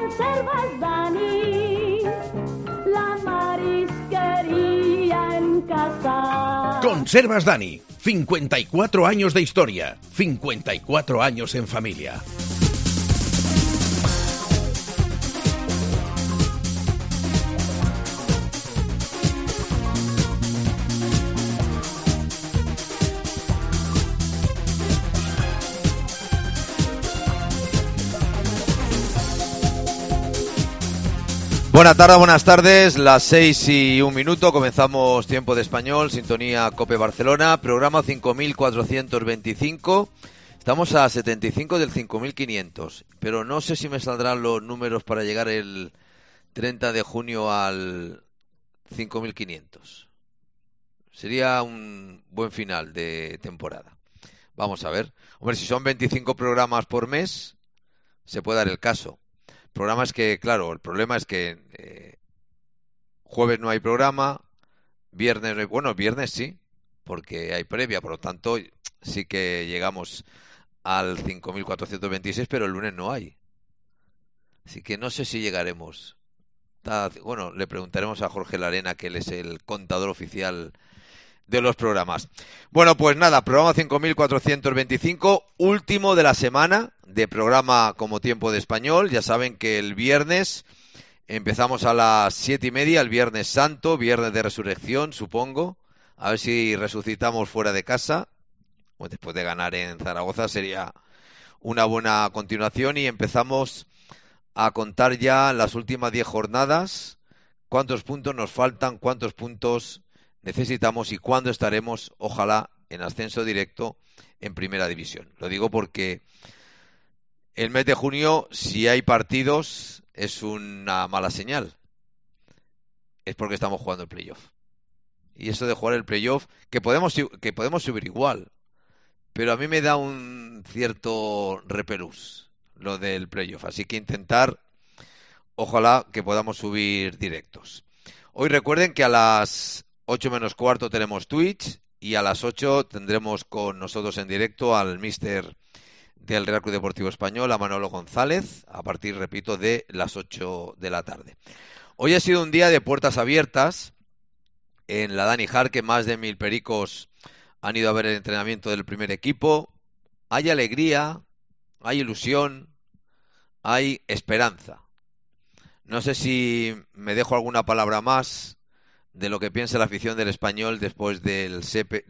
Conservas Dani, la marisquería en casa. Conservas Dani, 54 años de historia, 54 años en familia. Buenas tardes, las 6:01, comenzamos Tiempo de Español, sintonía COPE Barcelona, programa 5425, estamos a 75 del 5500, pero no sé si me saldrán los números para llegar el 30 de junio al 5500. Sería un buen final de temporada. Vamos a ver. Hombre, si son 25 programas por mes, se puede dar el caso. Programas que, claro, el problema es que jueves no hay programa, viernes no hay, bueno, viernes sí, porque hay previa, por lo tanto sí que llegamos al 5426, pero el lunes no hay. Así que no sé si llegaremos. Bueno, le preguntaremos a Jorge Larena, que él es el contador oficial de los programas. Bueno, pues nada, programa 5425, último de la semana de programa como Tiempo de Español. Ya saben que el viernes empezamos a las 7:30, el Viernes Santo, Viernes de Resurrección, supongo. A ver si resucitamos fuera de casa. Pues después de ganar en Zaragoza sería una buena continuación y empezamos a contar ya las últimas 10 jornadas. ¿Cuántos puntos nos faltan? ¿Cuántos puntos necesitamos y cuándo estaremos, ojalá, en ascenso directo en Primera División? Lo digo porque el mes de junio, si hay partidos, es una mala señal. Es porque estamos jugando el playoff. Y eso de jugar el playoff, que podemos subir igual, pero a mí me da un cierto repelús lo del playoff. Así que intentar, ojalá, que podamos subir directos. Hoy recuerden que a las 8 menos cuarto tenemos Twitch y a las 8 tendremos con nosotros en directo al míster del Real Club Deportivo Español, a Manolo González, a partir, repito, de las 8 de la tarde. Hoy ha sido un día de puertas abiertas en la Dani Jarque, más de 1000 pericos han ido a ver el entrenamiento del primer equipo. Hay alegría, hay ilusión, hay esperanza. No sé si me dejo alguna palabra más de lo que piensa la afición del Español después del cese.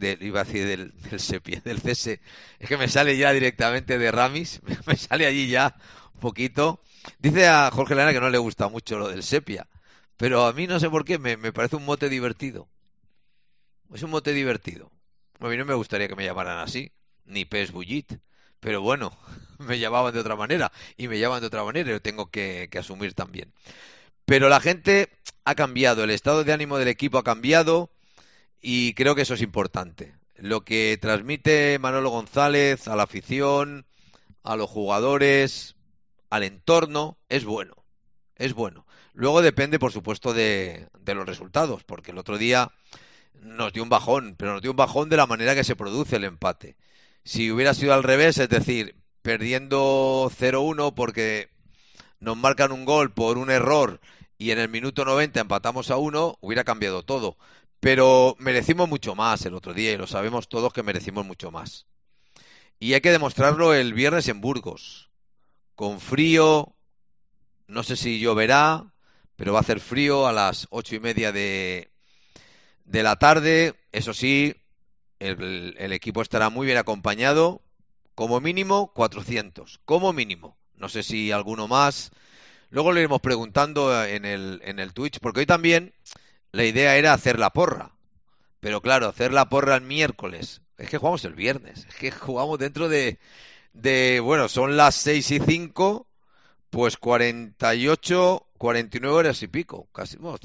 Es que me sale ya directamente de Ramis, me sale allí ya un poquito. Dice a Jorge Lana que no le gusta mucho lo del sepia, pero a mí no sé por qué, me parece un mote divertido. Es un mote divertido. A mí no me gustaría que me llamaran así, ni Pes Bullit, pero bueno, me llamaban de otra manera y me llaman de otra manera y lo tengo que asumir también. Pero la gente ha cambiado, el estado de ánimo del equipo ha cambiado y creo que eso es importante. Lo que transmite Manolo González a la afición, a los jugadores, al entorno, es bueno. Es bueno. Luego depende, por supuesto, de los resultados, porque el otro día nos dio un bajón, pero nos dio un bajón de la manera que se produce el empate. Si hubiera sido al revés, es decir, perdiendo 0-1 porque nos marcan un gol por un error y en el minuto 90 empatamos a 1, hubiera cambiado todo. Pero merecimos mucho más el otro día y lo sabemos todos que merecimos mucho más. Y hay que demostrarlo el viernes en Burgos. Con frío, no sé si lloverá, pero va a hacer frío a las 8:30 de la tarde. Eso sí, el equipo estará muy bien acompañado. Como mínimo 400, como mínimo. No sé si alguno más. Luego le iremos preguntando en el Twitch, porque hoy también la idea era hacer la porra. Pero claro, hacer la porra el miércoles. Es que jugamos el viernes. Es que jugamos dentro bueno, son las 6:05, pues 48, 49 horas y pico. Casi, bueno,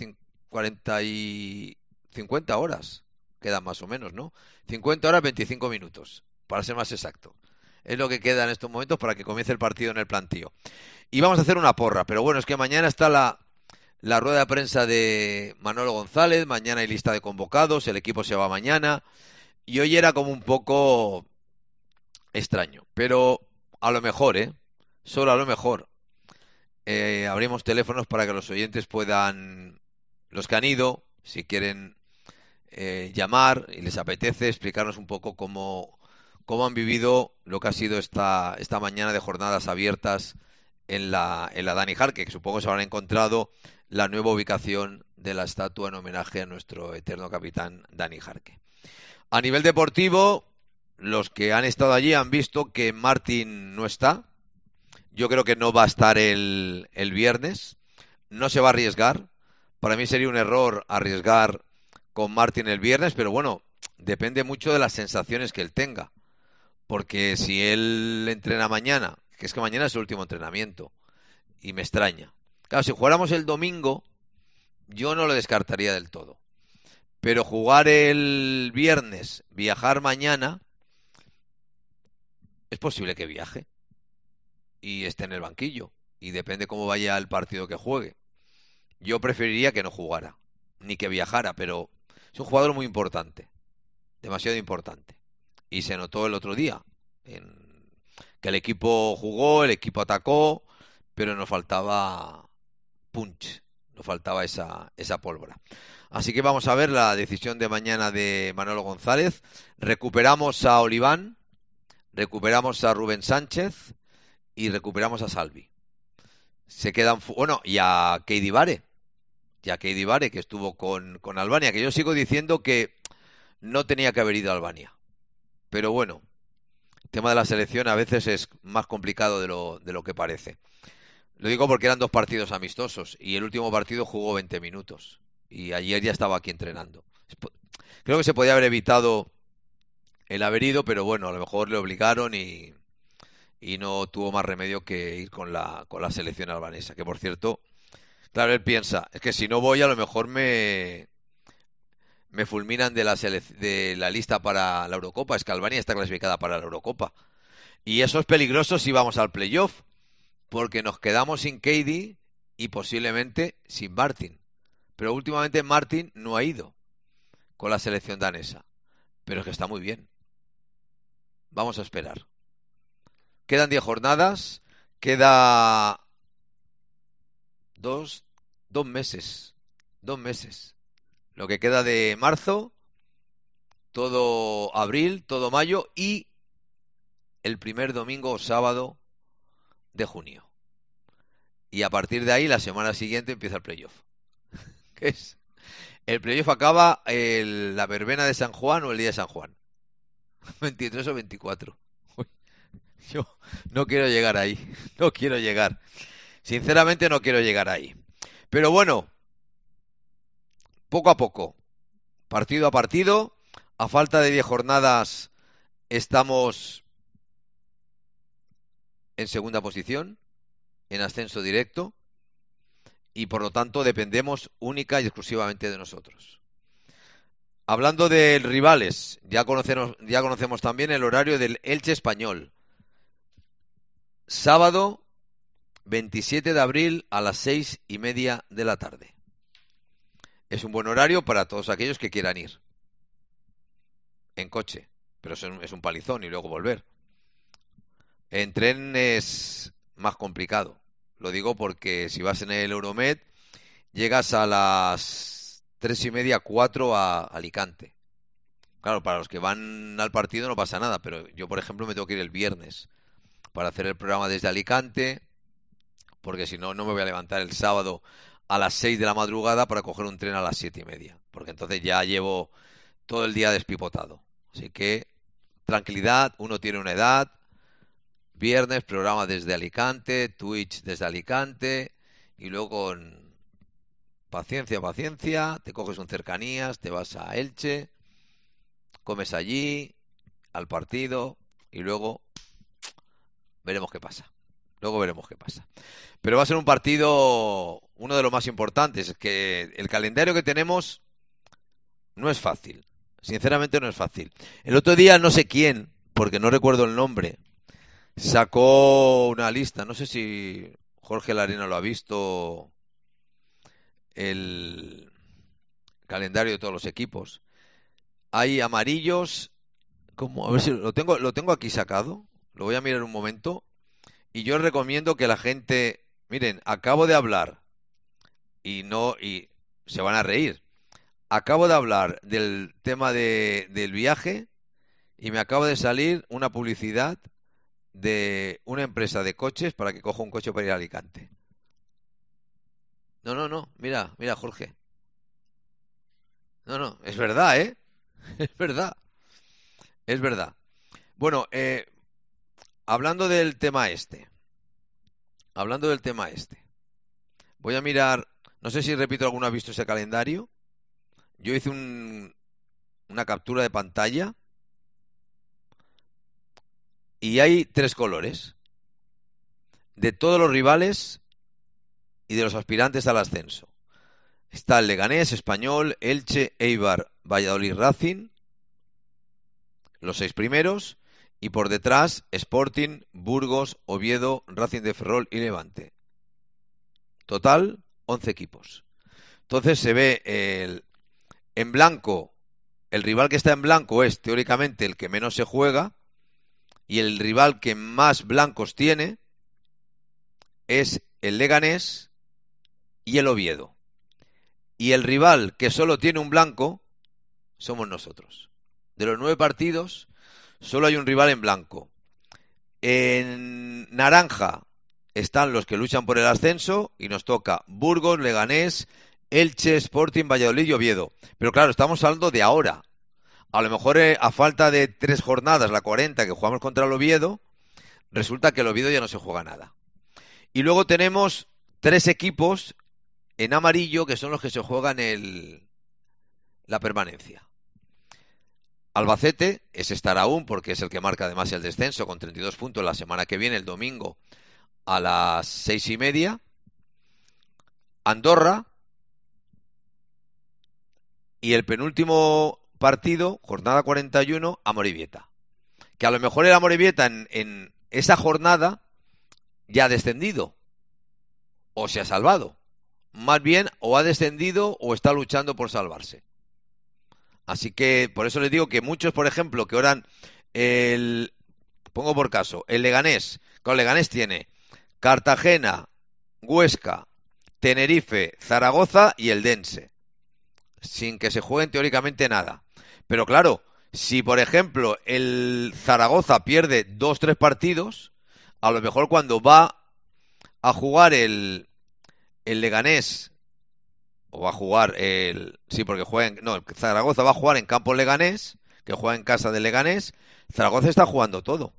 50 horas. Quedan más o menos, ¿no? 50 horas, 25 minutos, para ser más exacto. Es lo que queda en estos momentos para que comience el partido en el plantío. Y vamos a hacer una porra, pero bueno, es que mañana está la rueda de prensa de Manolo González, mañana hay lista de convocados, el equipo se va mañana, y hoy era como un poco extraño, pero a lo mejor, solo a lo mejor, abrimos teléfonos para que los oyentes puedan, los que han ido, si quieren llamar y les apetece, explicarnos un poco cómo han vivido lo que ha sido esta mañana de jornadas abiertas en la Dani Jarque, que supongo se habrán encontrado la nueva ubicación de la estatua en homenaje a nuestro eterno capitán Dani Jarque. A nivel deportivo, los que han estado allí han visto que Martín no está. Yo creo que no va a estar el viernes. No se va a arriesgar. Para mí sería un error arriesgar con Martín el viernes, pero bueno, depende mucho de las sensaciones que él tenga. Porque si él entrena mañana, que es que mañana es el último entrenamiento, y me extraña. Claro, si jugáramos el domingo, yo no lo descartaría del todo. Pero jugar el viernes, viajar mañana, es posible que viaje y esté en el banquillo. Y depende cómo vaya el partido que juegue. Yo preferiría que no jugara, ni que viajara, pero es un jugador muy importante, demasiado importante. Y se notó el otro día, que el equipo jugó, el equipo atacó, pero nos faltaba punch, nos faltaba esa pólvora. Así que vamos a ver la decisión de mañana de Manolo González. Recuperamos a Oliván, recuperamos a Rubén Sánchez y recuperamos a Salvi. Se quedan, bueno, y a Keidi Vare, que estuvo con Albania, que yo sigo diciendo que no tenía que haber ido a Albania. Pero bueno, el tema de la selección a veces es más complicado de lo que parece. Lo digo porque eran 2 partidos amistosos y el último partido jugó 20 minutos. Y ayer ya estaba aquí entrenando. Creo que se podía haber evitado el haber ido, pero bueno, a lo mejor le obligaron y no tuvo más remedio que ir con la selección albanesa. Que por cierto, claro, él piensa, es que si no voy a lo mejor me fulminan de la lista para la Eurocopa. Es que Albania está clasificada para la Eurocopa. Y eso es peligroso si vamos al playoff, porque nos quedamos sin Keidi y posiblemente sin Martin. Pero últimamente Martin no ha ido con la selección danesa. Pero es que está muy bien. Vamos a esperar. Quedan 10 jornadas. Queda 2 meses. 2 meses. Lo que queda de marzo, todo abril, todo mayo y el primer domingo o sábado de junio. Y a partir de ahí, la semana siguiente empieza el playoff. ¿Qué es? El playoff acaba la verbena de San Juan o el día de San Juan. 23 o 24. Uy, yo no quiero llegar ahí. No quiero llegar. Sinceramente no quiero llegar ahí. Pero bueno, poco a poco, partido a partido, a falta de 10 jornadas estamos en segunda posición, en ascenso directo, y por lo tanto dependemos única y exclusivamente de nosotros. Hablando de rivales, ya conocemos también el horario del Elche Español. Sábado 27 de abril a las 6:30 de la tarde. Es un buen horario para todos aquellos que quieran ir en coche, pero es un palizón y luego volver. En tren es más complicado. Lo digo porque si vas en el Euromed, llegas a las 3:30, 4 a Alicante. Claro, para los que van al partido no pasa nada, pero yo, por ejemplo, me tengo que ir el viernes para hacer el programa desde Alicante, porque si no, no me voy a levantar el sábado a las 6 de la madrugada para coger un tren a las 7:30, porque entonces ya llevo todo el día despipotado. Así que, tranquilidad, uno tiene una edad. Viernes, programa desde Alicante, Twitch desde Alicante, y luego con paciencia, te coges un cercanías, te vas a Elche, comes allí, al partido, y luego veremos qué pasa. Pero va a ser un partido, uno de los más importantes. Es que el calendario que tenemos no es fácil. Sinceramente no es fácil. El otro día no sé quién, porque no recuerdo el nombre, sacó una lista. No sé si Jorge Larena lo ha visto, el calendario de todos los equipos. Hay amarillos, como, a ver si lo tengo aquí sacado. Lo voy a mirar un momento. Y yo recomiendo que la gente Miren, acabo de hablar y se van a reír. Acabo de hablar del tema del viaje y me acaba de salir una publicidad de una empresa de coches para que coja un coche para ir a Alicante. No, mira, Jorge. No, es verdad, ¿eh? Es verdad, es verdad. Bueno, hablando del tema voy a mirar, no sé si repito, ¿alguno ha visto ese calendario? Yo hice una captura de pantalla y hay 3 colores de todos los rivales y de los aspirantes al ascenso. Está el Leganés, Español, Elche, Eibar, Valladolid, Racing, los 6 primeros, y por detrás Sporting, Burgos, Oviedo, Racing de Ferrol y Levante. Total, 11 equipos. Entonces se ve en blanco, el rival que está en blanco es teóricamente el que menos se juega, y el rival que más blancos tiene es el Leganés y el Oviedo. Y el rival que solo tiene un blanco somos nosotros. De los 9 partidos, solo hay un rival en blanco. En naranja están los que luchan por el ascenso y nos toca Burgos, Leganés, Elche, Sporting, Valladolid y Oviedo. Pero claro, estamos hablando de ahora. A lo mejor a falta de 3 jornadas, la 40 que jugamos contra el Oviedo, resulta que el Oviedo ya no se juega nada. Y luego tenemos 3 equipos en amarillo que son los que se juegan la permanencia. Albacete, ese estará aún porque es el que marca además el descenso con 32 puntos la semana que viene, el domingo a las 6:30. Andorra y el penúltimo partido, jornada 41, Amorebieta. Que a lo mejor el Amorebieta en esa jornada ya ha descendido o se ha salvado. Más bien o ha descendido o está luchando por salvarse. Así que por eso les digo que muchos, por ejemplo, que oran pongo por caso, el Leganés. Con Leganés tiene Cartagena, Huesca, Tenerife, Zaragoza y el Dense. Sin que se jueguen teóricamente nada. Pero claro, si por ejemplo el Zaragoza pierde 2-3 partidos, a lo mejor cuando va a jugar el Leganés, o va a jugar sí, porque Zaragoza va a jugar en campo Leganés, que juega en casa del Leganés, Zaragoza está jugando todo.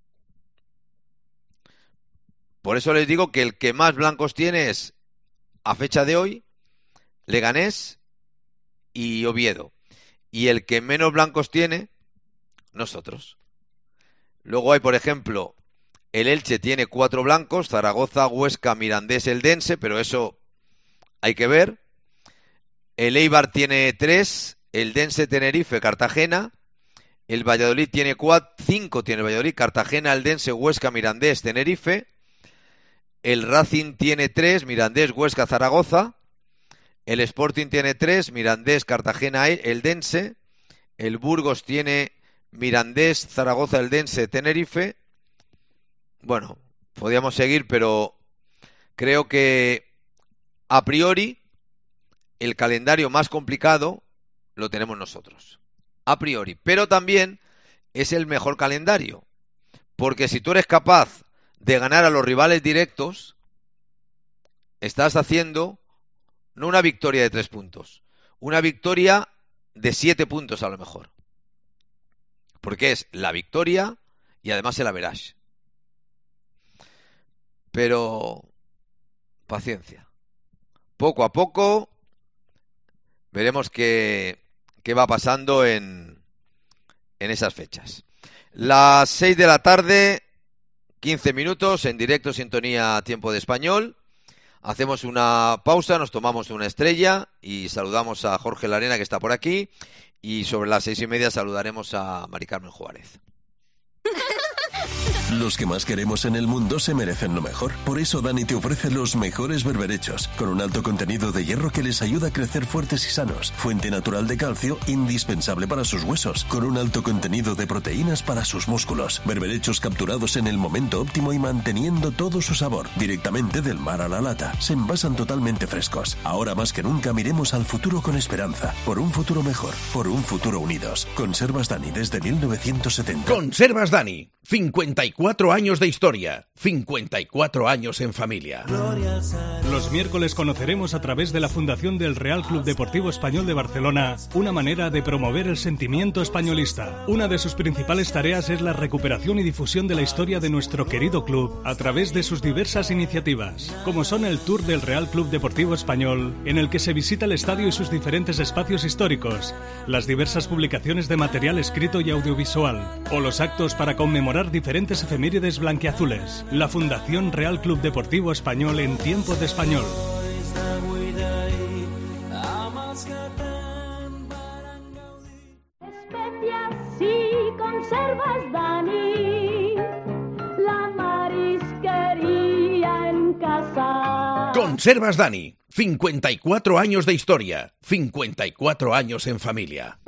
Por eso les digo que el que más blancos tiene es, a fecha de hoy, Leganés y Oviedo. Y el que menos blancos tiene, nosotros. Luego hay, por ejemplo, el Elche tiene 4 blancos, Zaragoza, Huesca, Mirandés, Eldense, pero eso hay que ver. El Eibar tiene 3, el Dense, Tenerife, Cartagena. El Valladolid tiene 5, tiene el Valladolid, Cartagena, Eldense, Huesca, Mirandés, Tenerife. El Racing tiene 3, Mirandés, Huesca, Zaragoza. El Sporting tiene 3, Mirandés, Cartagena, Eldense. El Burgos tiene Mirandés, Zaragoza, Eldense, Tenerife. Bueno, podríamos seguir, pero creo que a priori el calendario más complicado lo tenemos nosotros. A priori. Pero también es el mejor calendario. Porque si tú eres capaz de ganar a los rivales directos, estás haciendo no una victoria de 3 puntos, una victoria de 7 puntos a lo mejor. Porque es la victoria y además el average. Pero paciencia. Poco a poco veremos qué va pasando en esas fechas. Las 6 de la tarde, 15 minutos, en directo, sintonía Tiempo de Español. Hacemos una pausa, nos tomamos una estrella y saludamos a Jorge Larena, que está por aquí. Y sobre las 6:30 saludaremos a Mari Carmen Juárez. Los que más queremos en el mundo se merecen lo mejor. Por eso Dani te ofrece los mejores berberechos, con un alto contenido de hierro que les ayuda a crecer fuertes y sanos. Fuente natural de calcio, indispensable para sus huesos, con un alto contenido de proteínas para sus músculos. Berberechos capturados en el momento óptimo y manteniendo todo su sabor, directamente del mar a la lata. Se envasan totalmente frescos. Ahora más que nunca miremos al futuro con esperanza. Por un futuro mejor, por un futuro unidos. Conservas Dani desde 1970. Conservas Dani. 54 años de historia, 54 años en familia. Los miércoles conoceremos a través de la Fundación del Real Club Deportivo Español de Barcelona una manera de promover el sentimiento españolista. Una de sus principales tareas es la recuperación y difusión de la historia de nuestro querido club a través de sus diversas iniciativas, como son el Tour del Real Club Deportivo Español, en el que se visita el estadio y sus diferentes espacios históricos, las diversas publicaciones de material escrito y audiovisual, o los actos para conmemorar diferentes efemérides blanquiazules. La Fundación Real Club Deportivo Español en tiempo de español. Especias y conservas Dani, la marisquería en casa. Conservas Dani. 54 años de historia, 54 años en familia.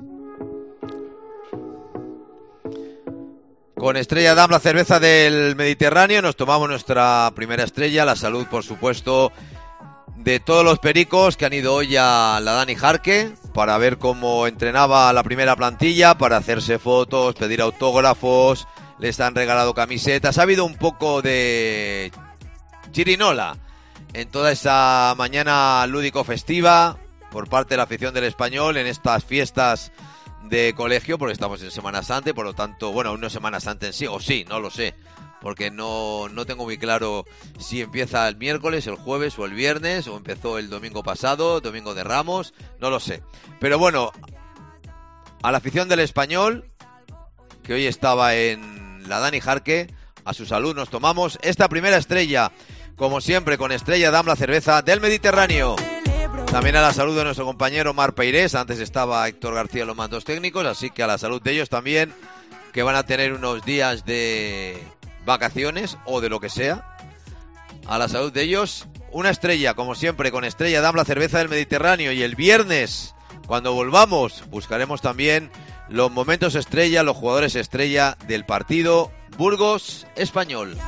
Con Estrella Damm, la cerveza del Mediterráneo, nos tomamos nuestra primera estrella. La salud, por supuesto, de todos los pericos que han ido hoy a la Dani Jarque para ver cómo entrenaba la primera plantilla, para hacerse fotos, pedir autógrafos, les han regalado camisetas. Ha habido un poco de chirinola en toda esa mañana lúdico-festiva por parte de la afición del Español en estas fiestas de colegio, porque estamos en Semana Santa, por lo tanto, bueno, aún no es Semana Santa en sí, o sí, no lo sé, porque no tengo muy claro si empieza el miércoles, el jueves o el viernes, o empezó el domingo pasado, domingo de Ramos, no lo sé. Pero bueno, a la afición del Español, que hoy estaba en la Dani Jarque, a su salud nos tomamos esta primera estrella, como siempre, con Estrella Damm, la cerveza del Mediterráneo. También a la salud de nuestro compañero Mar Peirés, antes estaba Héctor García en los mandos técnicos, así que a la salud de ellos también, que van a tener unos días de vacaciones o de lo que sea. A la salud de ellos, una estrella, como siempre, con Estrella Damm, la cerveza del Mediterráneo. Y el viernes, cuando volvamos, buscaremos también los momentos estrella, los jugadores estrella del partido Burgos-Español.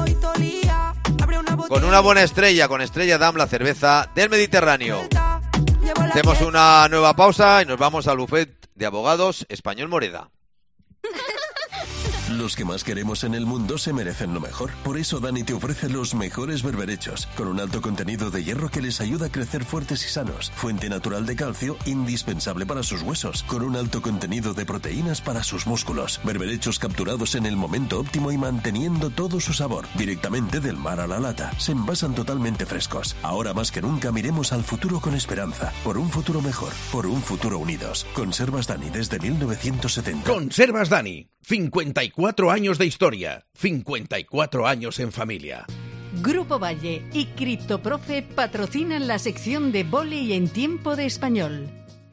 Con una buena estrella, con Estrella Damm, la cerveza del Mediterráneo. Hacemos una nueva pausa y nos vamos al bufet de abogados Español Moreda. Los que más queremos en el mundo se merecen lo mejor. Por eso Dani te ofrece los mejores berberechos, con un alto contenido de hierro que les ayuda a crecer fuertes y sanos. Fuente natural de calcio, indispensable para sus huesos, con un alto contenido de proteínas para sus músculos. Berberechos capturados en el momento óptimo y manteniendo todo su sabor, directamente del mar a la lata. Se envasan totalmente frescos. Ahora más que nunca miremos al futuro con esperanza. Por un futuro mejor, por un futuro unidos. Conservas Dani desde 1970. Conservas Dani. 54 años de historia, 54 años en familia. Grupo Valle y Criptoprofe patrocinan la sección de vóley en tiempo de español.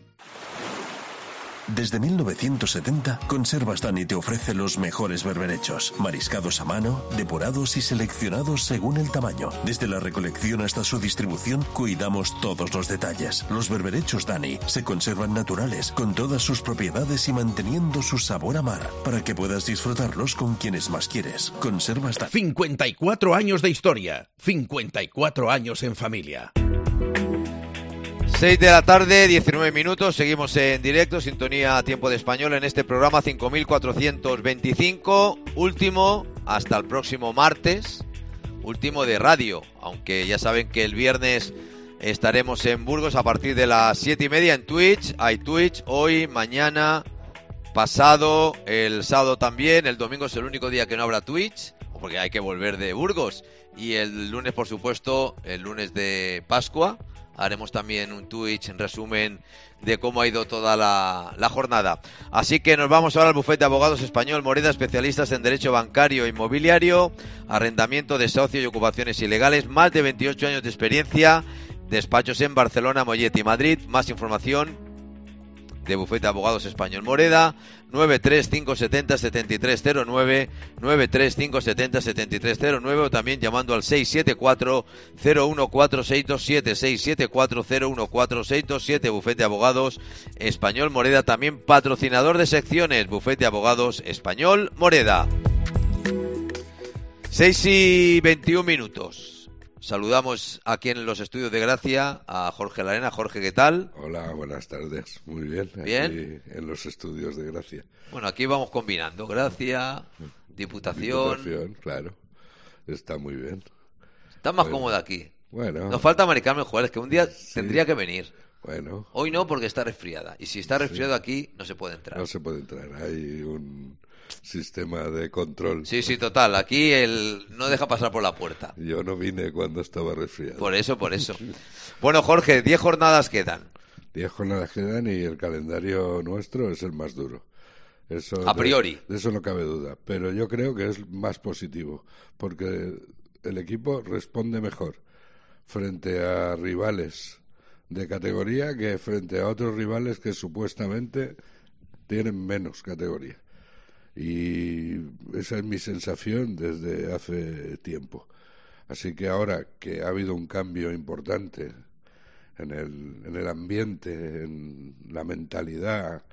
Desde 1970, Conservas Dani te ofrece los mejores berberechos, mariscados a mano, depurados y seleccionados según el tamaño. Desde la recolección hasta su distribución, cuidamos todos los detalles. Los berberechos Dani se conservan naturales, con todas sus propiedades y manteniendo su sabor a mar, para que puedas disfrutarlos con quienes más quieres. Conservas Dani. 54 años de historia, 54 años en familia. 6 de la tarde, 19 minutos, seguimos en directo, sintonía Tiempo de Español en este programa 5425, último hasta el próximo martes, último de radio, aunque ya saben que el viernes estaremos en Burgos a partir de las 7:30 en Twitch, hay Twitch hoy, mañana, pasado, el sábado también, el domingo es el único día que no habrá Twitch, porque hay que volver de Burgos, y el lunes, por supuesto, el lunes de Pascua, haremos también un Twitch en resumen de cómo ha ido toda la jornada. Así que nos vamos ahora al bufete de abogados Español Moreda, especialistas en derecho bancario e inmobiliario, arrendamiento, desahucio y ocupaciones ilegales, más de 28 años de experiencia, despachos en Barcelona, Mollet y Madrid. Más información de Bufete de Abogados Español Moreda, 935707309, 935707309, o también llamando al 674-014-627, 674-014-627, Bufete de Abogados Español Moreda, también patrocinador de secciones, Bufete de Abogados Español Moreda. 6:21. Saludamos aquí en los estudios de Gracia a Jorge Larena. Jorge, ¿qué tal? Hola, buenas tardes. Muy bien. Bien. Aquí en los estudios de Gracia. Bueno, aquí vamos combinando Gracia, Diputación. Claro. Está muy bien. Está más cómoda aquí. Bueno. Nos falta Mari Carmen Juárez, que un día Sí. tendría que venir. Bueno. Hoy no, porque está resfriada. Y si está resfriado aquí, no se puede entrar. No se puede entrar. Hay un sistema de control. Sí, total. Aquí él no deja pasar por la puerta. Yo no vine cuando estaba resfriado. Por eso. Bueno, Jorge, 10 jornadas quedan. 10 jornadas quedan y el calendario nuestro es el más duro. Eso, A priori. De eso no cabe duda. Pero yo creo que es más positivo, porque el equipo responde mejor frente a rivales de categoría que frente a otros rivales que supuestamente tienen menos categoría. Y esa es mi sensación desde hace tiempo. Así que ahora que ha habido un cambio importante en el ambiente, en la mentalidad,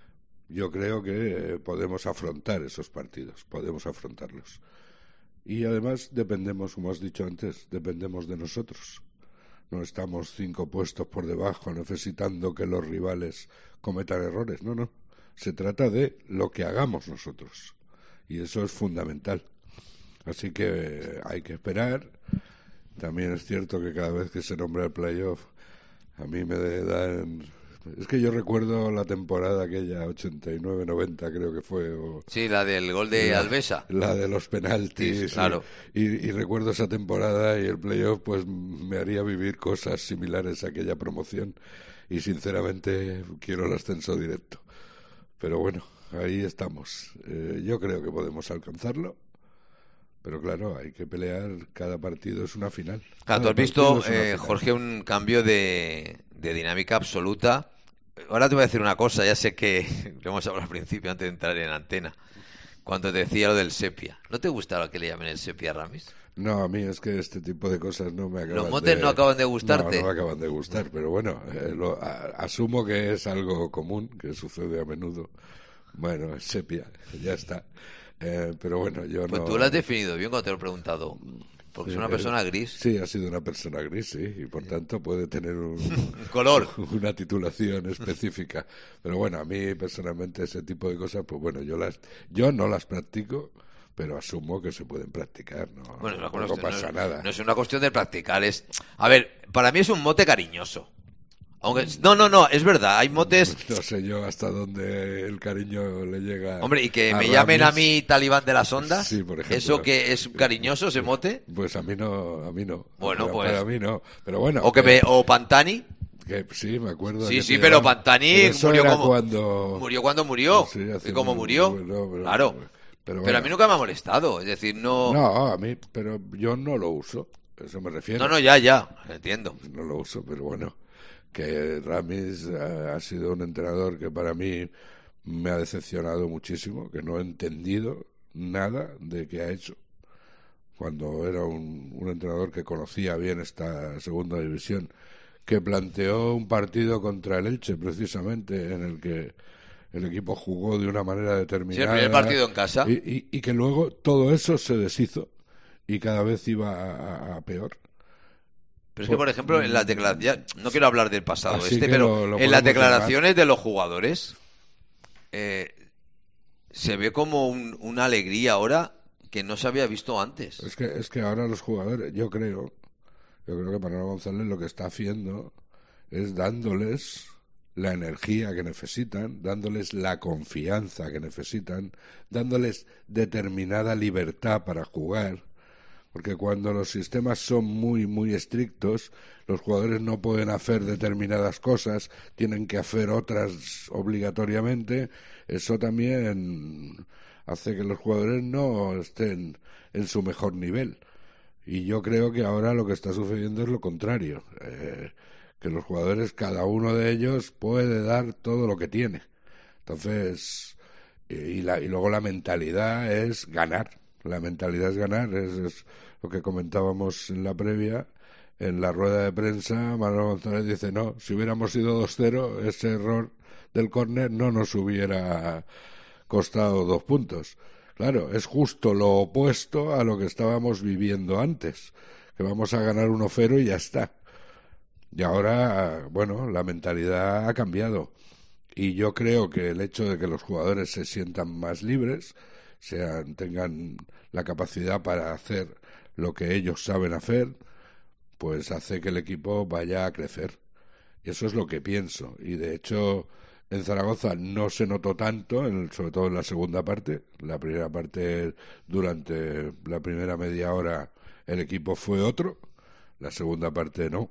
yo creo que podemos afrontar esos partidos, podemos afrontarlos. Y además dependemos, como has dicho antes, dependemos de nosotros. No estamos 5 puestos por debajo necesitando que los rivales cometan errores, no. Se trata de lo que hagamos nosotros, y eso es fundamental. Así que hay que esperar. También es cierto que cada vez que se nombra el playoff, a mí me dan... Es que yo recuerdo la temporada aquella, 89-90 creo que fue. Sí, la del gol de Alvesa. La de los penaltis. Sí, claro. Y recuerdo esa temporada y el playoff, pues me haría vivir cosas similares a aquella promoción. Y sinceramente quiero el ascenso directo. Pero bueno, ahí estamos. Yo creo que podemos alcanzarlo. Pero claro, hay que pelear. Cada partido es una final. Claro, tú has visto, Jorge, un cambio de dinámica absoluta. Ahora te voy a decir una cosa, ya sé que lo hemos hablado al principio antes de entrar en antena, cuando te decía lo del sepia. ¿No te gustaba que le llamen el sepia, Ramis? No, a mí es que este tipo de cosas no me acaban de... ¿Los motes no acaban de gustarte? No me acaban de gustar, pero bueno, asumo que es algo común, que sucede a menudo. Bueno, es sepia, ya está. Pero bueno, yo pues no... tú lo has definido bien cuando te lo he preguntado. Porque es una persona gris. Sí, ha sido una persona gris, sí, y por tanto puede tener un color, una titulación específica. Pero bueno, a mí personalmente ese tipo de cosas, pues bueno, yo no las practico, pero asumo que se pueden practicar, ¿no? Bueno, no pasa nada. No es una cuestión de practicar, es... A ver, para mí es un mote cariñoso. Aunque no, es verdad, hay motes... No sé yo hasta dónde el cariño le llega. Hombre, y que me llamen a mí Talibán de las ondas, sí, por ejemplo. ¿eso que es cariñoso, ese mote? Pues a mí no. Bueno, pues... Para mí no, pero bueno. O Pantani. Que sí, me acuerdo. Sí, pero Pantani murió cuando murió. Sí, ¿Y cómo murió? Claro. Pero a mí nunca me ha molestado, es decir, no... No, a mí, pero yo no lo uso, a eso me refiero. No, ya, entiendo. No lo uso, pero bueno... que Ramis ha sido un entrenador que para mí me ha decepcionado muchísimo, que no he entendido nada de qué ha hecho, cuando era un entrenador que conocía bien esta segunda división, que planteó un partido contra el Elche precisamente, en el que el equipo jugó de una manera determinada. Sí, el primer partido en casa. Y que luego todo eso se deshizo y cada vez iba a peor. Pero es que, por ejemplo, en las declaraciones, no quiero hablar del pasado pero en las declaraciones de los jugadores se ve como una alegría ahora que no se había visto antes. Es que ahora los jugadores, yo creo que Manolo González lo que está haciendo es dándoles la energía que necesitan, dándoles la confianza que necesitan, dándoles determinada libertad para jugar. Porque cuando los sistemas son muy, muy estrictos, los jugadores no pueden hacer determinadas cosas, tienen que hacer otras obligatoriamente. Eso también hace que los jugadores no estén en su mejor nivel. Y yo creo que ahora lo que está sucediendo es lo contrario. que los jugadores, cada uno de ellos puede dar todo lo que tiene. Entonces, y luego la mentalidad es ganar. La mentalidad es ganar, es lo que comentábamos en la previa. En la rueda de prensa, Manuel González dice, no, si hubiéramos ido 2-0, ese error del córner no nos hubiera costado 2 puntos. Claro, es justo lo opuesto a lo que estábamos viviendo antes, que vamos a ganar 1-0 y ya está. Y ahora, bueno, la mentalidad ha cambiado. Y yo creo que el hecho de que los jugadores se sientan más libres, tengan la capacidad para hacer lo que ellos saben hacer, pues hace que el equipo vaya a crecer. Y eso es lo que pienso. Y de hecho, en Zaragoza no se notó tanto, sobre todo en la segunda parte. La primera parte, durante la primera media hora, el equipo fue otro. La segunda parte no.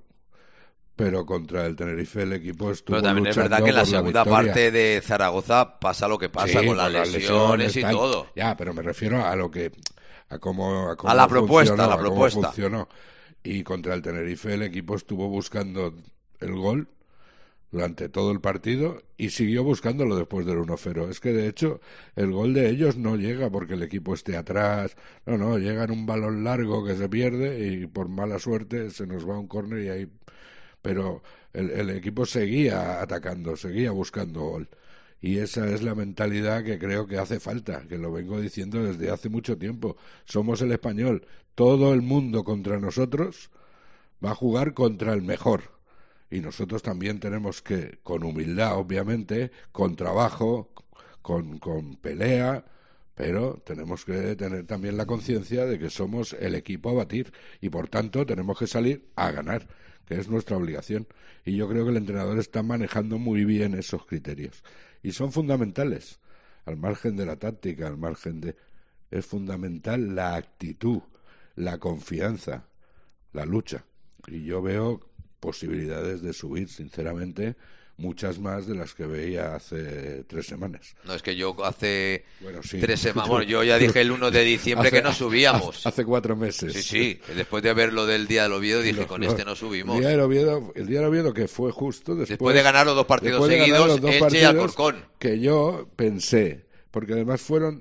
Pero contra el Tenerife el equipo estuvo luchando. Pero también es verdad que en la segunda parte de Zaragoza pasa lo que pasa, con las lesiones y todo. Ya, pero me refiero a lo que... a cómo a la propuesta, a la propuesta. Cómo funcionó. Y contra el Tenerife el equipo estuvo buscando el gol durante todo el partido y siguió buscándolo después del 1-0. Es que de hecho el gol de ellos no llega porque el equipo esté atrás, no, llega en un balón largo que se pierde y por mala suerte se nos va un córner y ahí... Pero el equipo seguía atacando, seguía buscando gol. Y esa es la mentalidad que creo que hace falta, que lo vengo diciendo desde hace mucho tiempo. Somos el Español. Todo el mundo contra nosotros va a jugar contra el mejor. Y nosotros también tenemos que, con humildad, obviamente, con trabajo, con pelea, pero tenemos que tener también la conciencia de que somos el equipo a batir. Y por tanto tenemos que salir a ganar, que es nuestra obligación. Y yo creo que el entrenador está manejando muy bien esos criterios. Y son fundamentales, al margen de la táctica, al margen de... Es fundamental la actitud, la confianza, la lucha. Y yo veo posibilidades de subir, sinceramente, muchas más de las que veía hace 3 semanas. No, es que yo hace 3 semanas, bueno, yo ya dije el 1 de diciembre que no subíamos. Hace 4 meses. Sí, después de ver lo del Día del Oviedo dije, este no subimos. El Día del Oviedo que fue justo después de ganar los 2 partidos seguidos, Elche y Alcorcón. Que yo pensé, porque además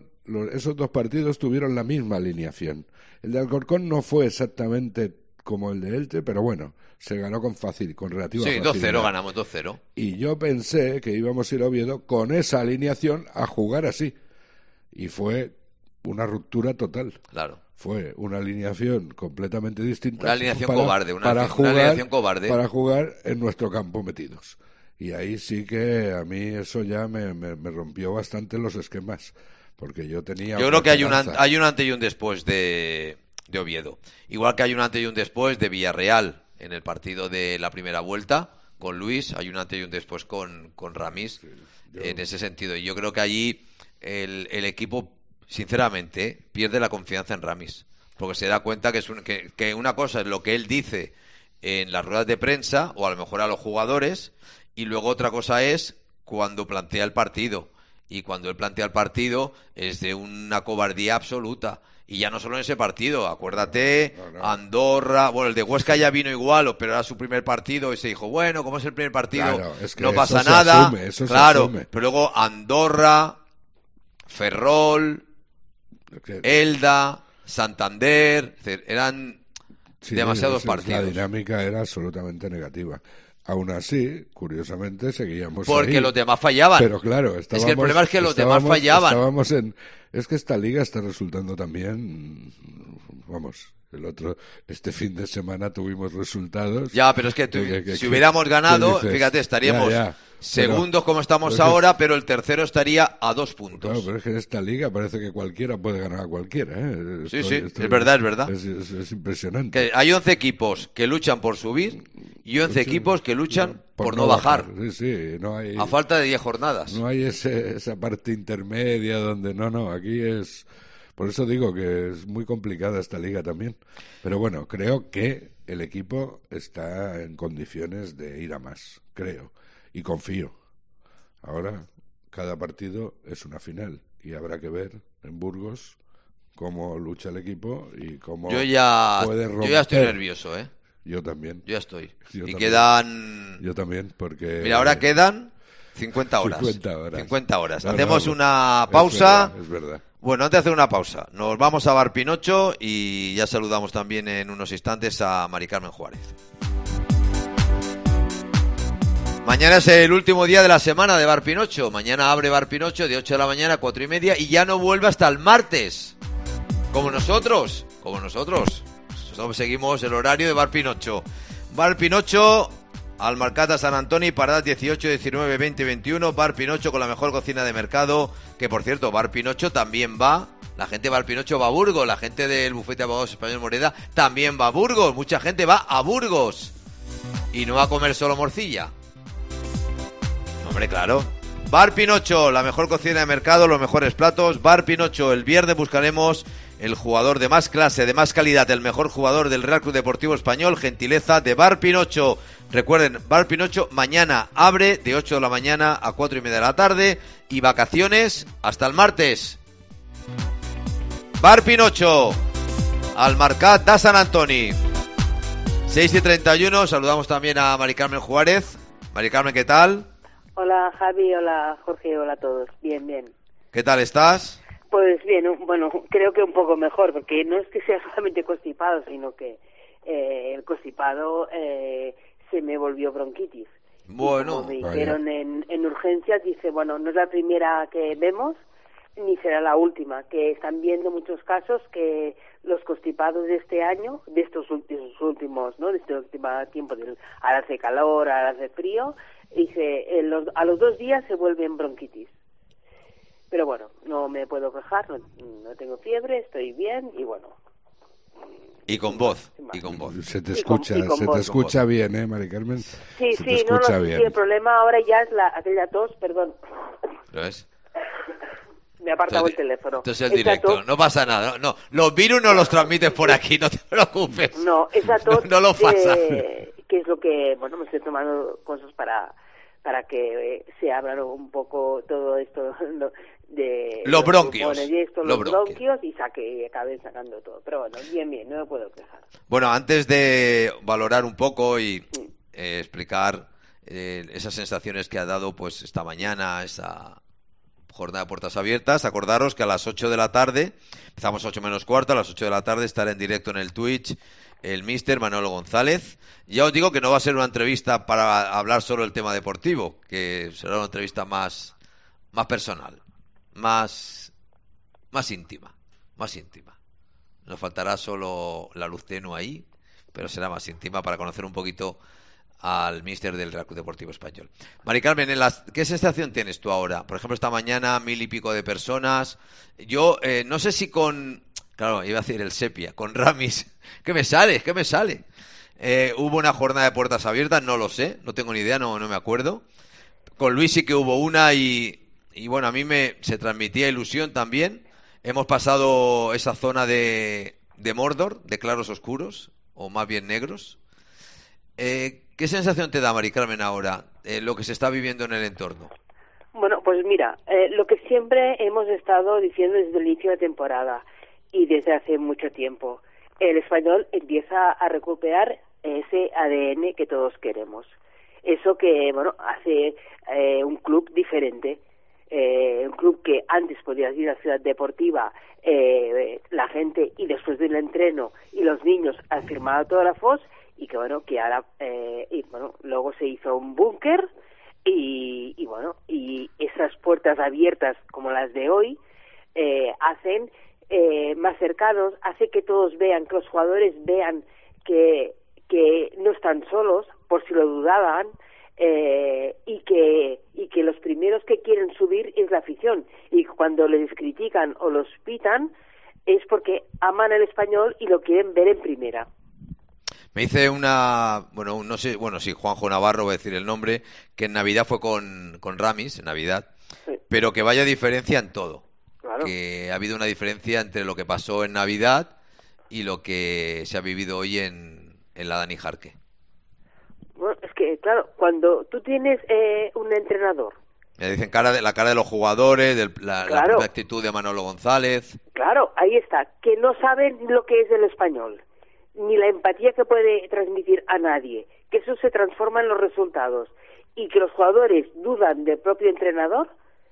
esos 2 partidos tuvieron la misma alineación. El de Alcorcón no fue exactamente como el de Elche, pero bueno, se ganó con relativa facilidad. Sí, 2-0, ganamos 2-0. Y yo pensé que íbamos a ir a Oviedo con esa alineación a jugar así. Y fue una ruptura total. Claro. Fue una alineación completamente distinta. Una alineación cobarde. Una alineación cobarde. Para jugar en nuestro campo metidos. Y ahí sí que a mí eso ya me rompió bastante los esquemas. Porque yo creo que hay un antes y un después de Oviedo. Igual que hay un antes y un después de Villarreal en el partido de la primera vuelta con Luis, hay un antes y un después con Ramis, en ese sentido. Y yo creo que allí el equipo, sinceramente, pierde la confianza en Ramis, porque se da cuenta que una cosa es lo que él dice en las ruedas de prensa, o a lo mejor a los jugadores, y luego otra cosa es cuando plantea el partido. Y cuando él plantea el partido es de una cobardía absoluta. Y ya no solo en ese partido, acuérdate, Andorra, bueno, el de Huesca ya vino igual, pero era su primer partido y se dijo, bueno, como es el primer partido, es que no pasa nada. Claro, pero luego Andorra, Ferrol, Elda, Santander, eran demasiados partidos. La dinámica era absolutamente negativa. Aún así, curiosamente, seguíamos porque ahí. Los demás fallaban. Pero claro, es que el problema es que los demás fallaban. Es que esta liga está resultando también... Vamos, este fin de semana tuvimos resultados... Ya, pero es que si hubiéramos ganado, fíjate, estaríamos segundos como estamos ahora, pero el tercero estaría a 2 puntos. Claro, pero es que en esta liga parece que cualquiera puede ganar a cualquiera. Es verdad. Es impresionante. Que hay 11 equipos que luchan por subir y 11 equipos que luchan por no bajar. No hay, a falta de 10 jornadas. No hay esa parte intermedia donde... No, aquí es... Por eso digo que es muy complicada esta liga también. Pero bueno, creo que el equipo está en condiciones de ir a más, creo. Y confío. Ahora, cada partido es una final. Y habrá que ver en Burgos cómo lucha el equipo y cómo puede romper. Yo ya estoy nervioso, Yo también. Yo ya estoy. Yo Y también. quedan... Yo también, porque... Mira, ahora quedan 50 horas. 50 horas. 50 horas. No, Hacemos no, una pausa. Es verdad. Bueno, antes de hacer una pausa, nos vamos a Bar Pinocho y ya saludamos también en unos instantes a Mari Carmen Juárez. Mañana es el último día de la semana de Bar Pinocho. Mañana abre Bar Pinocho de 8 de la mañana a 4 y media y ya no vuelve hasta el martes. Como nosotros. Nosotros seguimos el horario de Bar Pinocho. Bar Pinocho, Almarcata, San Antonio, paradas 18, 19, 20 y 21. Bar Pinocho con la mejor cocina de mercado. Que por cierto, Bar Pinocho también va. La gente de Bar Pinocho va a Burgos. La gente del bufete de abogados español Moreda también va a Burgos. Mucha gente va a Burgos. Y no va a comer solo morcilla. Hombre, claro. Bar Pinocho, la mejor cocina de mercado, los mejores platos. Bar Pinocho, el viernes buscaremos el jugador de más clase, de más calidad, el mejor jugador del Real Club Deportivo Español, gentileza de Bar Pinocho. Recuerden, Bar Pinocho mañana abre de 8 de la mañana a 4 y media de la tarde y vacaciones hasta el martes. Bar Pinocho, Almarcat da San Antoni. 6:31, saludamos también a Mari Carmen Juárez. Mari Carmen, ¿qué tal? Hola Javi, hola Jorge, hola a todos. Bien, bien. ¿Qué tal estás? Pues bien, bueno, creo que un poco mejor, porque no es que sea solamente constipado, sino que el constipado se me volvió bronquitis. Bueno, y como me dijeron en urgencias, dice, bueno, no es la primera que vemos, ni será la última, que están viendo muchos casos que los constipados de este año, de estos últimos, ¿no? De este último tiempo, ahora hace calor, ahora hace frío, dice, a los 2 días se vuelven bronquitis. Pero bueno, no me puedo quejar, no tengo fiebre, estoy bien y bueno. Y con voz, y con voz. Se te escucha, y con se voz. te escucha bien, Mari Carmen. Sí, Se te sí, no, escucha sí, bien. el problema ahora ya es aquella tos, perdón. ¿Lo ves? Me ha apartado el teléfono. Entonces el Esa directo, tos- no pasa nada. No, los virus no los transmites por aquí, no te preocupes. No, esa tos No lo pasa. que es lo que, bueno, me estoy tomando cosas para que se abra un poco todo esto ¿no? de Los bronquios, pulmones y esto, los los bronquios y acaben sacando todo. Pero bueno, bien, no me puedo quejar. Bueno, antes de valorar un poco y explicar esas sensaciones que ha dado pues esta mañana, esa jornada de puertas abiertas, acordaros que a las 8 de la tarde, empezamos 8 menos cuarto, a las 8 de la tarde estará en directo en el Twitch el míster Manolo González. Ya os digo que no va a ser una entrevista para hablar solo del tema deportivo, que será una entrevista más personal, más íntima. Nos faltará solo la luz tenue ahí, pero será más íntima para conocer un poquito al míster del Real Club Deportivo Español. Mari Carmen, ¿qué sensación tienes tú ahora? Por ejemplo, esta mañana 1.000 y pico de personas. Yo no sé si claro, iba a decir el sepia, con Ramis. ¿Qué me sale? Hubo una jornada de puertas abiertas, no lo sé, no tengo ni idea, no me acuerdo. Con Luis sí que hubo una y bueno, a mí se transmitía ilusión también. Hemos pasado esa zona de Mordor, de claros oscuros, o más bien negros. ¿Qué sensación te da, Mari Carmen, ahora, lo que se está viviendo en el entorno? Bueno, pues mira, lo que siempre hemos estado diciendo desde el inicio de temporada y desde hace mucho tiempo, el Español empieza a recuperar ese ADN que todos queremos. Eso que, bueno, hace un club diferente, un club que antes podía ir a la ciudad deportiva, la gente, y después del entreno, y los niños han firmado autógrafos, y que bueno, que ahora, luego se hizo un búnker, y bueno, y esas puertas abiertas como las de hoy, hacen más cercanos, hace que todos vean, que los jugadores vean que no están solos, por si lo dudaban, y que los primeros que quieren subir es la afición, y cuando les critican o los pitan es porque aman al Español y lo quieren ver en primera. Me dice no sé, sí, Juanjo Navarro, voy a decir el nombre, que en Navidad fue con Ramis, en Navidad, Sí. pero que vaya diferencia en todo. Claro. Que ha habido una diferencia entre lo que pasó en Navidad y lo que se ha vivido hoy en la Dani Jarque. Bueno, es que, claro, cuando tú tienes un entrenador... Me dicen la cara de los jugadores, la Claro. propia actitud de Manolo González. Claro, ahí está, que no saben lo que es el Español. ni la empatía que puede transmitir a nadie, que eso se transforma en los resultados, y que los jugadores dudan del propio entrenador,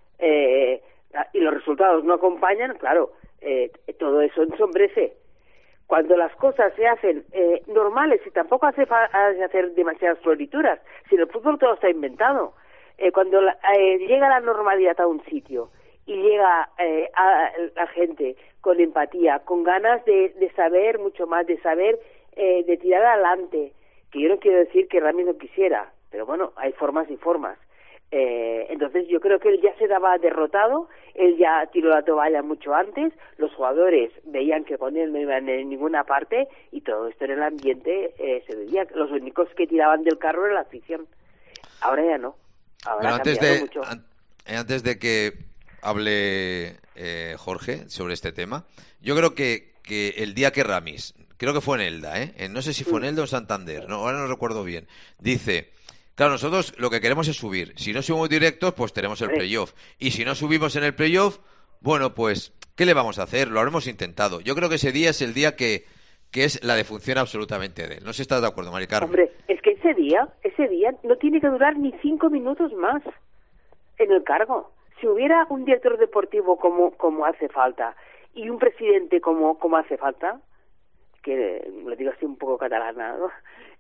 y los resultados no acompañan, claro, todo eso ensombrece. Cuando las cosas se hacen normales, y tampoco hace hacer demasiadas florituras, si en el fútbol todo está inventado, cuando llega la normalidad a un sitio y llega a la gente con empatía, con ganas de saber mucho más, de saber, de tirar adelante, que yo no quiero decir que Ramis no quisiera, pero bueno, hay formas y formas. Entonces yo creo que él ya se daba derrotado, él ya tiró la toalla mucho antes, los jugadores veían que con él no iban en ninguna parte, y todo esto en el ambiente se veía. Los únicos que tiraban del carro era la afición. Ahora ya no. Ahora ha cambiado mucho. Antes de que hable Jorge sobre este tema, yo creo que el día que Ramis, creo que fue en Elda, no sé si fue en Elda o en Santander, no, ahora no recuerdo bien, dice: claro, nosotros lo que queremos es subir. Si no subimos directos, pues tenemos el playoff. Y si no subimos en el playoff, bueno, pues, ¿qué le vamos a hacer? Lo habremos intentado. Yo creo que ese día es el día que es la defunción absolutamente de él. No sé si estás de acuerdo, Mari Carmen. Hombre, es que ese día no tiene que durar ni 5 minutos más en el cargo. Si hubiera un director deportivo como hace falta, y un presidente como hace falta, que lo digo así un poco catalana, ¿no?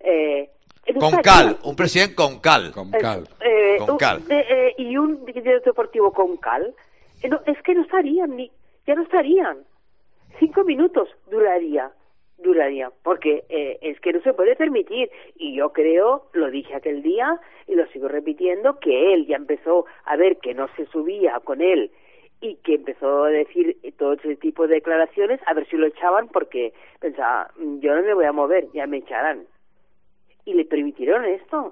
Con cal, un presidente con cal. Con cal. Y un director deportivo con cal, es que no estarían, ya no estarían. 5 minutos duraría, porque es que no se puede permitir. Y yo creo, lo dije aquel día y lo sigo repitiendo, que él ya empezó a ver que no se subía con él, y que empezó a decir todo ese tipo de declaraciones, a ver si lo echaban, porque pensaba, yo no me voy a mover, ya me echarán. Y le permitieron esto.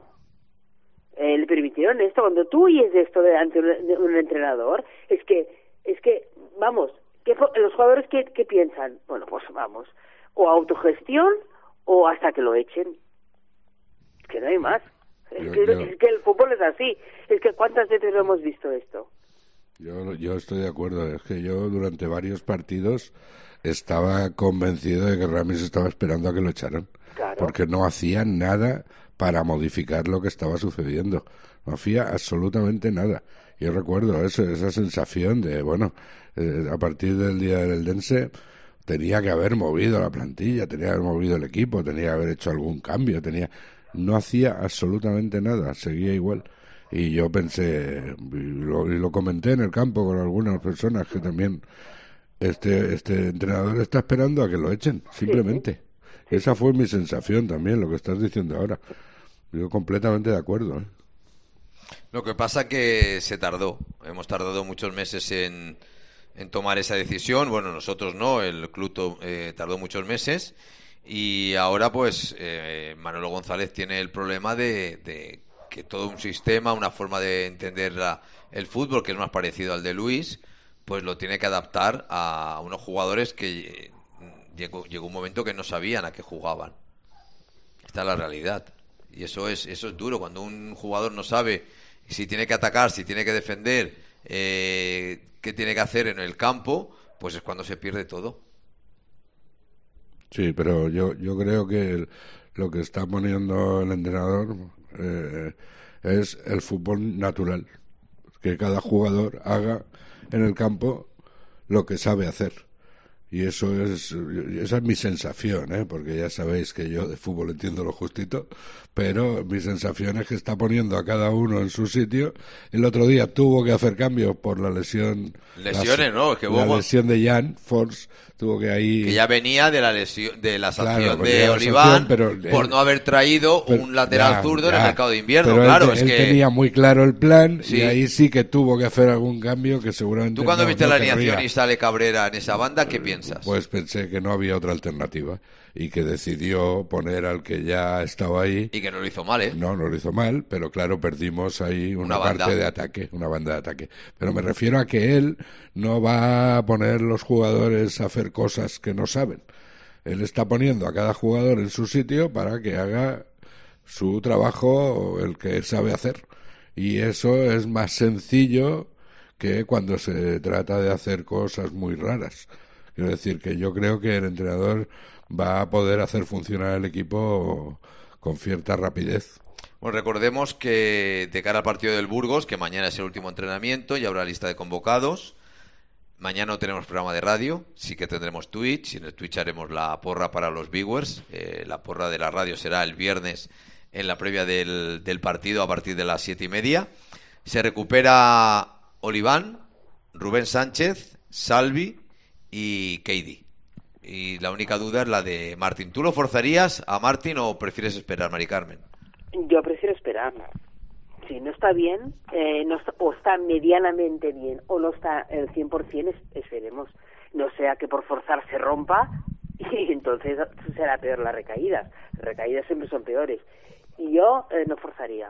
Cuando tú oyes de esto delante de un entrenador, es que vamos, los jugadores que piensan, bueno, pues vamos, o autogestión o hasta que lo echen. Es que no hay más. Es que el fútbol es así. Es que ¿cuántas veces lo hemos visto esto? Yo estoy de acuerdo. Es que yo durante varios partidos estaba convencido de que Ramis estaba esperando a que lo echaran. Claro. Porque no hacía nada para modificar lo que estaba sucediendo. No hacía absolutamente nada. Yo recuerdo esa sensación de, bueno, a partir del día del Eldense tenía que haber movido la plantilla, tenía que haber movido el equipo, tenía que haber hecho algún cambio, no hacía absolutamente nada, seguía igual. Y yo pensé, y lo comenté en el campo con algunas personas, que también este entrenador está esperando a que lo echen, simplemente. Sí. Esa fue mi sensación también, lo que estás diciendo ahora. Yo completamente de acuerdo. Lo que pasa que se tardó. Hemos tardado muchos meses en tomar esa decisión. Bueno, nosotros no, el club tardó muchos meses. Y ahora, pues, Manolo González tiene el problema de que todo un sistema, una forma de entender el fútbol, que es más parecido al de Luis, pues lo tiene que adaptar a unos jugadores que llegó un momento que no sabían a qué jugaban. Esta es la realidad. Y eso es duro. Cuando un jugador no sabe si tiene que atacar, si tiene que defender, qué tiene que hacer en el campo, pues es cuando se pierde todo. Sí, pero yo creo que lo que está poniendo el entrenador es el fútbol natural, que cada jugador haga en el campo lo que sabe hacer. Y esa es mi sensación, porque ya sabéis que yo de fútbol entiendo lo justito, pero mi sensación es que está poniendo a cada uno en su sitio. El otro día tuvo que hacer cambios por la lesión. Lesiones, ¿no? Es que la lesión de Jan Force, tuvo que ahí. Que ya venía de la lesión, de la sanción de Oliván, por no haber traído un lateral zurdo en el mercado de invierno. Pero claro, él tenía muy claro el plan, y ahí sí que tuvo que hacer algún cambio que seguramente. Tú cuando viste la alineación y sale Cabrera en esa banda, ¿qué piensas? Pues pensé que no había otra alternativa y que decidió poner al que ya estaba ahí. Y que no lo hizo mal, ¿eh? No lo hizo mal, pero claro, perdimos ahí una parte de ataque, una banda de ataque. Pero me refiero a que él no va a poner los jugadores a hacer cosas que no saben. Él está poniendo a cada jugador en su sitio para que haga su trabajo, el que sabe hacer. Y eso es más sencillo que cuando se trata de hacer cosas muy raras. Quiero decir que yo creo que el entrenador va a poder hacer funcionar el equipo con cierta rapidez. Bueno, recordemos que de cara al partido del Burgos, que mañana es el último entrenamiento, ya habrá lista de convocados. Mañana no tenemos programa de radio, sí que tendremos Twitch, y en el Twitch haremos la porra para los viewers. La porra de la radio será el viernes en la previa del partido a partir de las 7:30. Se recupera Oliván, Rubén Sánchez, Salvi y Keidi. Y la única duda es la de Martín. ¿Tú lo forzarías a Martín o prefieres esperar, Mari Carmen? Yo prefiero esperar. Si no está bien, o está medianamente bien, o no está el 100%, esperemos. No sea que por forzar se rompa y entonces será peor las recaídas. Las recaídas siempre son peores. Y yo no forzaría.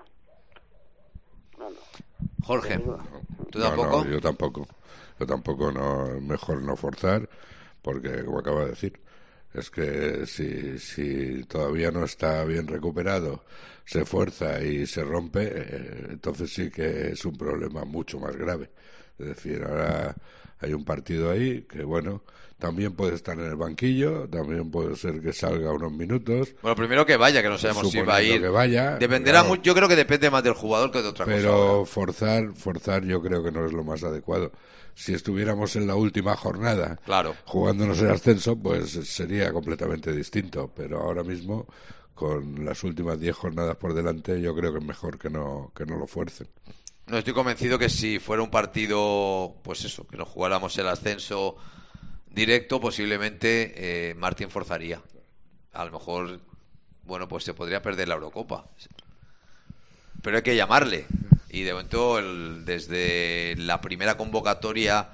No. Jorge, ¿tú tampoco? No, yo tampoco, no, mejor no forzar, porque como acaba de decir, es que si todavía no está bien recuperado, se fuerza y se rompe, entonces sí que es un problema mucho más grave. Es decir, ahora hay un partido ahí que, bueno, también puede estar en el banquillo, también puede ser que salga unos minutos. Bueno, primero que vaya, que no sabemos si va a ir. Que vaya, dependerá claro, mucho, yo creo que depende más del jugador que de otra cosa. Pero forzar yo creo que no es lo más adecuado. Si estuviéramos en la última jornada, claro, jugándonos el ascenso, pues sería completamente distinto. Pero ahora mismo, con las últimas 10 jornadas por delante, yo creo que es mejor que no lo fuercen. No, estoy convencido que si fuera un partido, pues eso, que nos jugáramos el ascenso directo, posiblemente Martín forzaría. A lo mejor, bueno, pues se podría perder la Eurocopa. Pero hay que llamarle. Y de momento, desde la primera convocatoria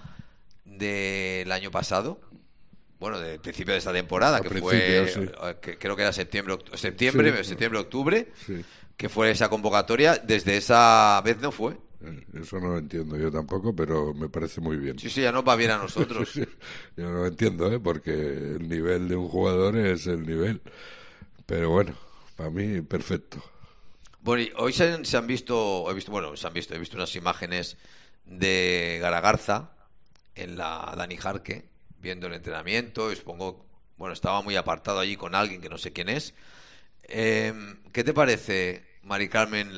del año pasado, bueno, del principio de esta temporada, que fue, sí, creo que era septiembre-octubre, sí, que fue esa convocatoria, desde esa vez no fue. Eso no lo entiendo yo tampoco, pero me parece muy bien. Sí, ya nos va bien a nosotros. Sí, yo no lo entiendo, porque el nivel de un jugador es el nivel. Pero bueno, para mí, perfecto. Bueno, y hoy he visto unas imágenes de Garagarza en la Dani Jarque, viendo el entrenamiento, y supongo, bueno, estaba muy apartado allí con alguien que no sé quién es. ¿Qué te parece, Mari Carmen,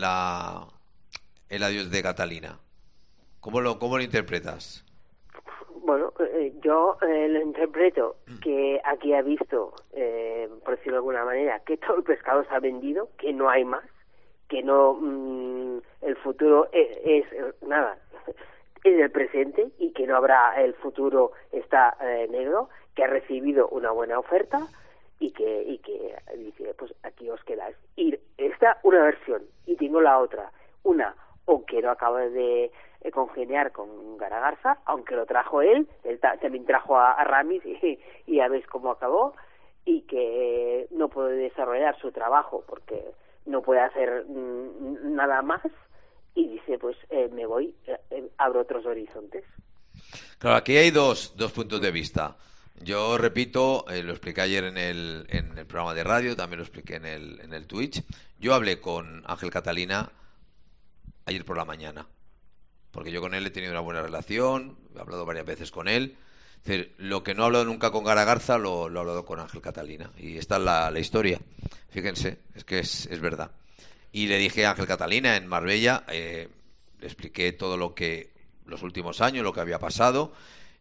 el adiós de Catalina? ¿Cómo lo interpretas? Bueno, yo lo interpreto que aquí ha visto, por decirlo de alguna manera, que todo el pescado se ha vendido, que no hay más, que no el futuro es nada, es el presente y que no habrá, el futuro está negro, que ha recibido una buena oferta y que dice, pues aquí os quedáis. Y esta una versión y tengo la otra, o que no acaba de congeniar con Garagarza, aunque lo trajo él también trajo a Ramis y ya ves cómo acabó, y que no puede desarrollar su trabajo porque no puede hacer nada más, y dice, pues me voy, abro otros horizontes. Claro, aquí hay dos puntos de vista. Yo repito, lo expliqué ayer en el programa de radio, también lo expliqué en el Twitch. Yo hablé con Ángel Catalina ayer por la mañana, porque yo con él he tenido una buena relación, he hablado varias veces con él. Es decir, lo que no he hablado nunca con Garagarza lo he hablado con Ángel Catalina, y esta es la historia. Fíjense, es que es verdad. Y le dije a Ángel Catalina en Marbella, le expliqué todo los últimos años, lo que había pasado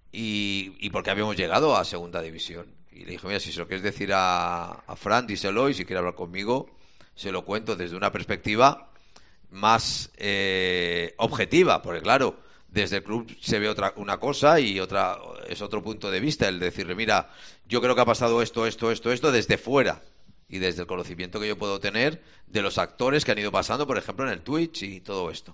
y por qué habíamos llegado a segunda división. Y le dije, mira, si se lo quieres decir a Fran, díselo, y si quiere hablar conmigo, se lo cuento desde una perspectiva más objetiva, porque claro, desde el club se ve una cosa y otra es otro punto de vista, el decirle, mira, yo creo que ha pasado esto desde fuera y desde el conocimiento que yo puedo tener de los actores que han ido pasando, por ejemplo, en el Twitch y todo esto.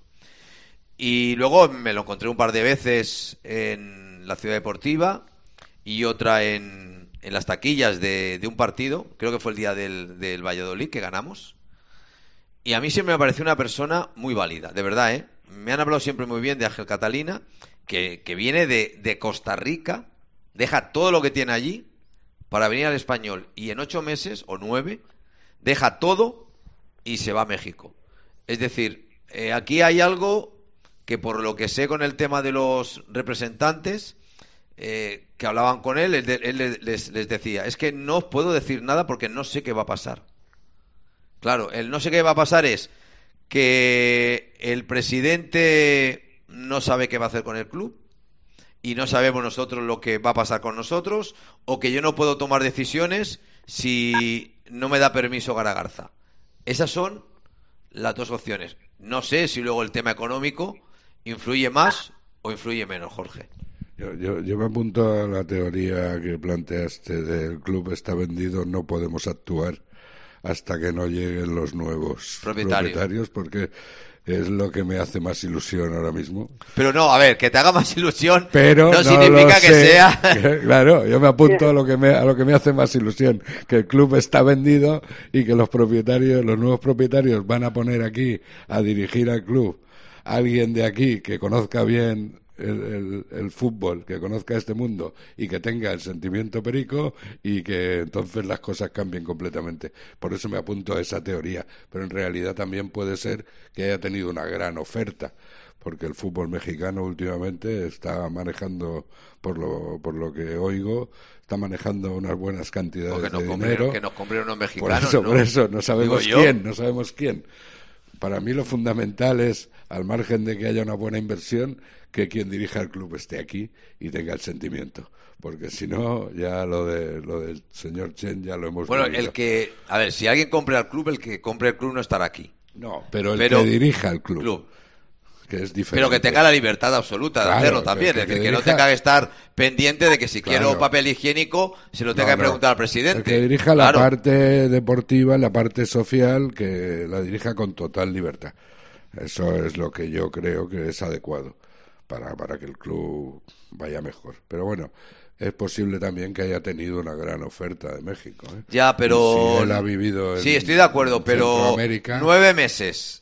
Y luego me lo encontré un par de veces en la Ciudad Deportiva y otra en las taquillas de un partido, creo que fue el día del Valladolid, que ganamos. Y a mí siempre me pareció una persona muy válida, de verdad, ¿eh? Me han hablado siempre muy bien de Ángel Catalina, que viene de Costa Rica, deja todo lo que tiene allí para venir al Español, y en 8 meses o 9 deja todo y se va a México. Es decir, aquí hay algo que, por lo que sé con el tema de los representantes, que hablaban con él, él les decía, es que no os puedo decir nada porque no sé qué va a pasar. Claro, el no sé qué va a pasar es que el presidente no sabe qué va a hacer con el club y no sabemos nosotros lo que va a pasar con nosotros, o que yo no puedo tomar decisiones si no me da permiso Garagarza. Esas son las dos opciones. No sé si luego el tema económico influye más o influye menos, Jorge. Yo me apunto a la teoría que planteaste del club está vendido, no podemos actuar hasta que no lleguen los nuevos propietarios, porque es lo que me hace más ilusión ahora mismo. Pero no, a ver, que te haga más ilusión pero no significa que sea... Claro, yo me apunto a lo que me hace más ilusión, que el club está vendido y que los nuevos propietarios van a poner aquí a dirigir al club a alguien de aquí que conozca bien el fútbol, que conozca este mundo y que tenga el sentimiento perico, y que entonces las cosas cambien completamente. Por eso me apunto a esa teoría, pero en realidad también puede ser que haya tenido una gran oferta, porque el fútbol mexicano últimamente está manejando, por lo que oigo, está manejando unas buenas cantidades de dinero. Que nos compren unos mexicanos, por eso no sabemos quién. Para mí lo fundamental es, al margen de que haya una buena inversión, que quien dirija el club esté aquí y tenga el sentimiento, porque si no, ya lo del señor Chen ya lo hemos vivido. Si alguien compra el club, el que compre el club no estará aquí. No, pero el que dirija el club. Que es diferente. Pero que tenga la libertad absoluta de hacerlo también, es decir, que no tenga que estar pendiente de que si quiero papel higiénico se lo tenga que preguntar al presidente. El que dirija la parte deportiva, la parte social, que la dirija con total libertad. Eso es lo que yo creo que es adecuado para que el club vaya mejor. Pero bueno, es posible también que haya tenido una gran oferta de México, ¿eh? Ya, pero... Si él ha vivido sí, estoy de acuerdo, pero 9 meses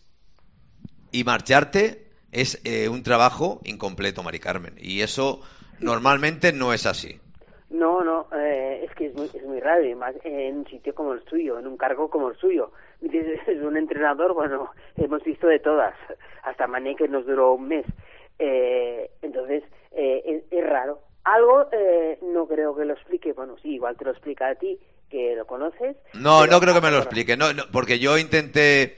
y marcharte es un trabajo incompleto, Mari Carmen, y eso normalmente no es así. No, es que es muy raro, y más en un sitio como el suyo, en un cargo como el suyo. Es un entrenador, bueno, hemos visto de todas, hasta Mané, que nos duró un mes. Entonces, es raro. Algo no creo que lo explique, bueno, sí, igual te lo explica a ti, que lo conoces. No creo que me lo explique, no, porque yo intenté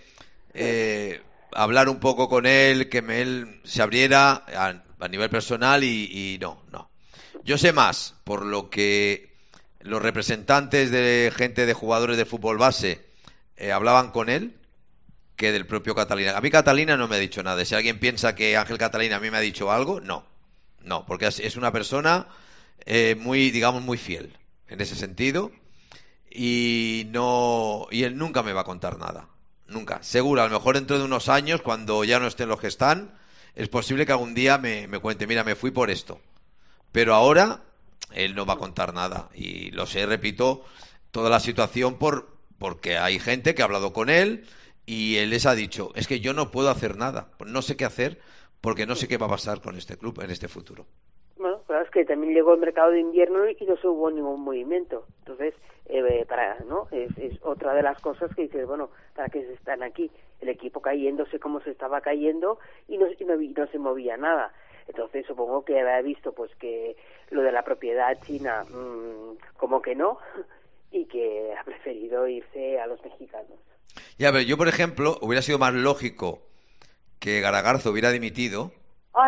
hablar un poco con él, que él se abriera a nivel personal y no. Yo sé más por lo que los representantes de gente de jugadores de fútbol base hablaban con él, que del propio Catalina. A mí Catalina no me ha dicho nada. Si alguien piensa que Ángel Catalina a mí me ha dicho algo, no, porque es una persona muy fiel en ese sentido, y él nunca me va a contar nada. Nunca. Seguro, a lo mejor dentro de unos años, cuando ya no estén los que están, es posible que algún día me cuente, mira, me fui por esto. Pero ahora, él no va a contar nada. Y lo sé, repito, toda la situación porque hay gente que ha hablado con él y él les ha dicho, es que yo no puedo hacer nada, no sé qué hacer, porque no sé qué va a pasar con este club en este futuro. Bueno, claro, es que también llegó el mercado de invierno y no se hubo ningún movimiento. Entonces, es otra de las cosas que dices, bueno, ¿para qué se están aquí? El equipo cayéndose como se estaba cayendo y no se movía nada. Entonces, supongo que había visto pues que lo de la propiedad china, como que no, y que ha preferido irse a los mexicanos. Ya, pero yo, por ejemplo, hubiera sido más lógico que Garagarza hubiera dimitido. Ay.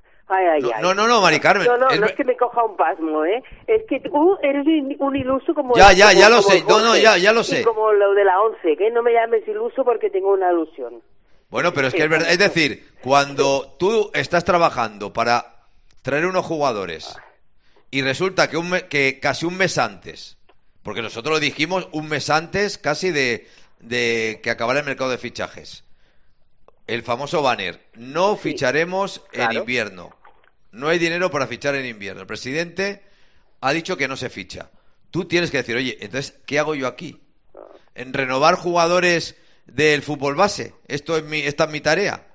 No, Mari Carmen. No es que me coja un pasmo, ¿eh? Es que tú eres un iluso como... Ya lo sé. Ya lo sé. Y como lo de la 11, que no me llames iluso porque tengo una alusión. Bueno, pero es que es verdad. Es decir, cuando tú estás trabajando para traer unos jugadores y resulta que casi un mes antes, porque nosotros lo dijimos un mes antes casi de que acabara el mercado de fichajes, el famoso banner, no ficharemos en invierno. No hay dinero para fichar en invierno. El presidente ha dicho que no se ficha. Tú tienes que decir, oye, entonces, ¿qué hago yo aquí? ¿En renovar jugadores del fútbol base? Esta es mi tarea.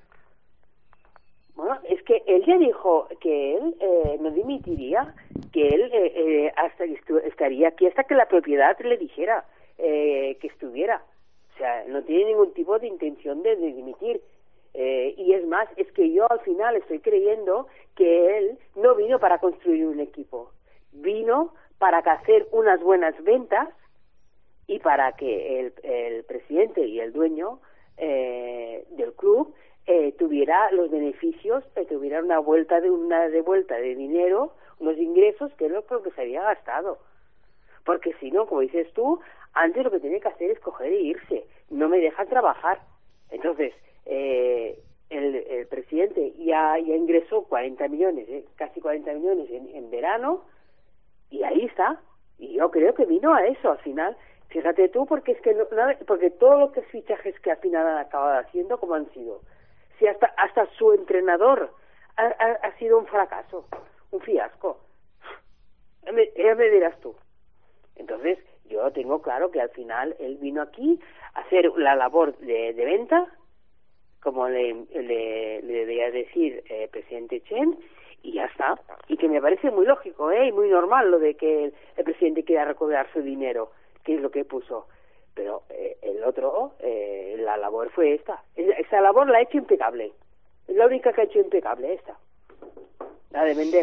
Bueno, es que él ya dijo que él no dimitiría, que él estaría aquí hasta que la propiedad le dijera que estuviera. O sea, no tiene ningún tipo de intención de dimitir. Y es más, es que yo al final estoy creyendo que él no vino para construir un equipo, vino para hacer unas buenas ventas y para que el presidente y el dueño del club tuviera los beneficios, tuviera una devuelta de dinero, unos ingresos, que es lo que se había gastado. Porque si no, como dices tú, antes lo que tenía que hacer es coger e irse. No me dejan trabajar. Entonces, el presidente ya ingresó 40 millones, casi 40 millones en verano, y ahí está. Y yo creo que vino a eso al final. Fíjate tú, porque es que porque todos los fichajes que al final han acabado haciendo, como han sido, si hasta su entrenador ha sido un fracaso, un fiasco. Ya me dirás tú. Entonces, yo tengo claro que al final él vino aquí a hacer la labor de venta, como le debía decir el presidente Chen, y ya está. Y que me parece muy lógico, y muy normal lo de que el presidente quiera recuperar su dinero, que es lo que puso. Pero el otro, la labor fue esta. Esa labor la ha hecho impecable. Es la única que ha hecho impecable, esta. La de vender.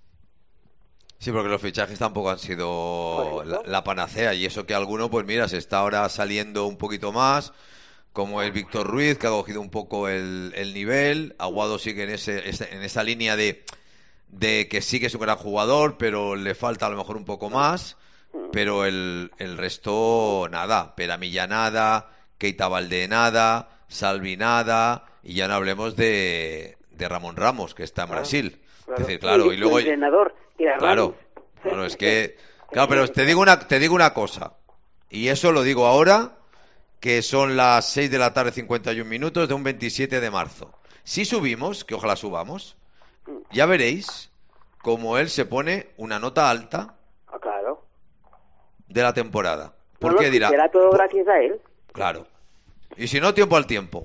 Sí, porque los fichajes tampoco han sido la panacea, y eso que alguno, pues mira, se está ahora saliendo un poquito más, como el Víctor Ruiz, que ha cogido un poco el nivel. Aguado sigue en esa línea de que sí que es un gran jugador, pero le falta a lo mejor un poco más. Pero el resto, nada. Peramilla nada, Keita Balde nada, Salvi nada, y ya no hablemos de Ramón Ramos, que está en Brasil. Claro. Es decir, claro, y luego... El entrenador, claro, es que... Claro, pero te digo una cosa, y eso lo digo ahora, que son las 6 de la tarde, 51 minutos, de un 27 de marzo. Si subimos, que ojalá subamos, ya veréis cómo él se pone una nota alta... Claro. De la temporada. ¿Por qué dirá? Será todo gracias a él. Claro. Y si no, tiempo al tiempo.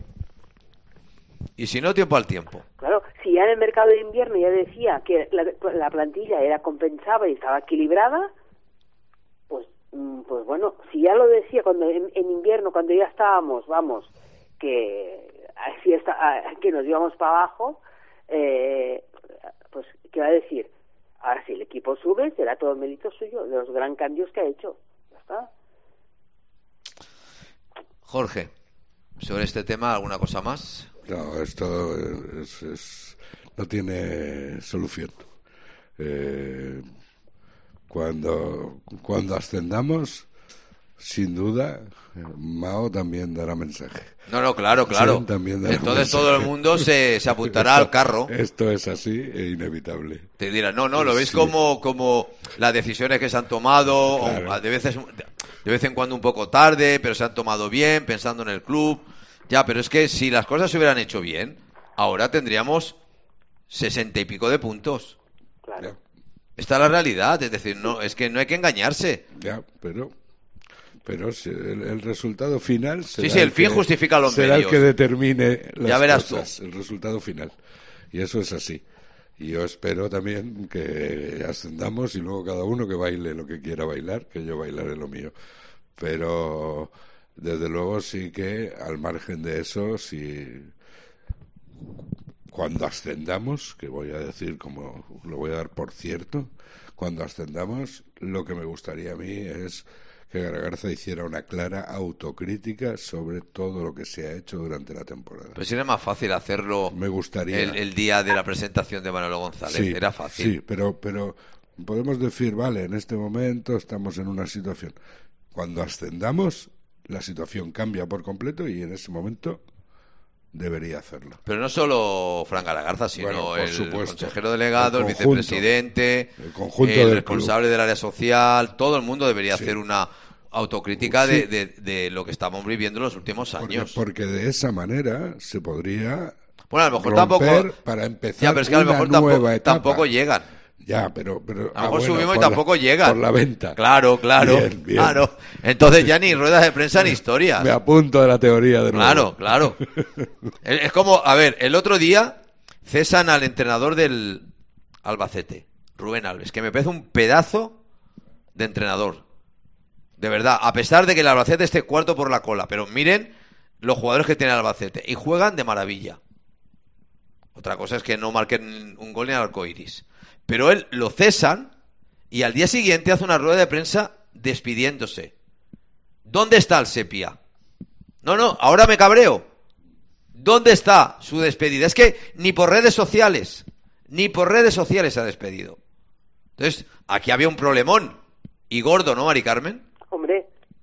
Claro, si ya en el mercado de invierno ya decía que la plantilla compensaba y estaba equilibrada, pues bueno, si ya lo decía cuando en invierno, cuando ya estábamos, que así que nos íbamos para abajo, pues ¿qué va a decir? Ahora si el equipo sube, será todo mérito suyo, de los gran cambios que ha hecho. Ya está. Jorge, sobre este tema, ¿alguna cosa más? No, esto no tiene solución. Cuando ascendamos, sin duda, Mao también dará mensaje. No, claro. Entonces todo el mundo se apuntará al carro. Esto es así e inevitable. Te dirán, no, lo veis como las decisiones que se han tomado, claro. de vez en cuando un poco tarde, pero se han tomado bien, pensando en el club. Ya, pero es que si las cosas se hubieran hecho bien, ahora tendríamos 60 y pico de puntos. Claro. Esta es la realidad, es decir, no, es que no hay que engañarse. Ya, pero si el resultado final será el fin justifica los será medios. El que determine las ya verás cosas, el resultado final. Y eso es así. Y yo espero también que ascendamos y luego cada uno que baile lo que quiera bailar, que yo bailaré lo mío. Pero desde luego sí que al margen de eso, si cuando ascendamos, que voy a decir como lo voy a dar por cierto, cuando ascendamos, lo que me gustaría a mí es que Gargarza hiciera una clara autocrítica sobre todo lo que se ha hecho durante la temporada. Pero sería más fácil hacerlo. Me gustaría el día de la presentación de Manolo González. Sí, era fácil. Sí, pero podemos decir, vale, en este momento estamos en una situación. Cuando ascendamos, la situación cambia por completo y en ese momento debería hacerlo. Pero no solo Fran Garagarza, sino por el supuesto, consejero delegado, el conjunto, vicepresidente, el responsable del área social. Todo el mundo debería hacer una autocrítica de lo que estamos viviendo en los últimos años. Porque de esa manera se podría a lo mejor tampoco para empezar pero es que a lo mejor nueva etapa. Tampoco llegan. Ya, pero a lo mejor subimos y tampoco llegan. Por la venta. Claro. Bien. Claro. Entonces ya ni ruedas de prensa ni historias. Me apunto de la teoría de nuevo. Claro. Es como, a ver, el otro día cesan al entrenador del Albacete, Rubén Alves, que me parece un pedazo de entrenador. De verdad, a pesar de que el Albacete esté cuarto por la cola, pero miren los jugadores que tiene el Albacete y juegan de maravilla. Otra cosa es que no marquen un gol ni al arcoiris. Pero él lo cesan y al día siguiente hace una rueda de prensa despidiéndose. ¿Dónde está el Sepia? No, ahora me cabreo. ¿Dónde está su despedida? Es que ni por redes sociales se ha despedido. Entonces, aquí había un problemón. Y gordo, ¿no, Mari Carmen? Hombre,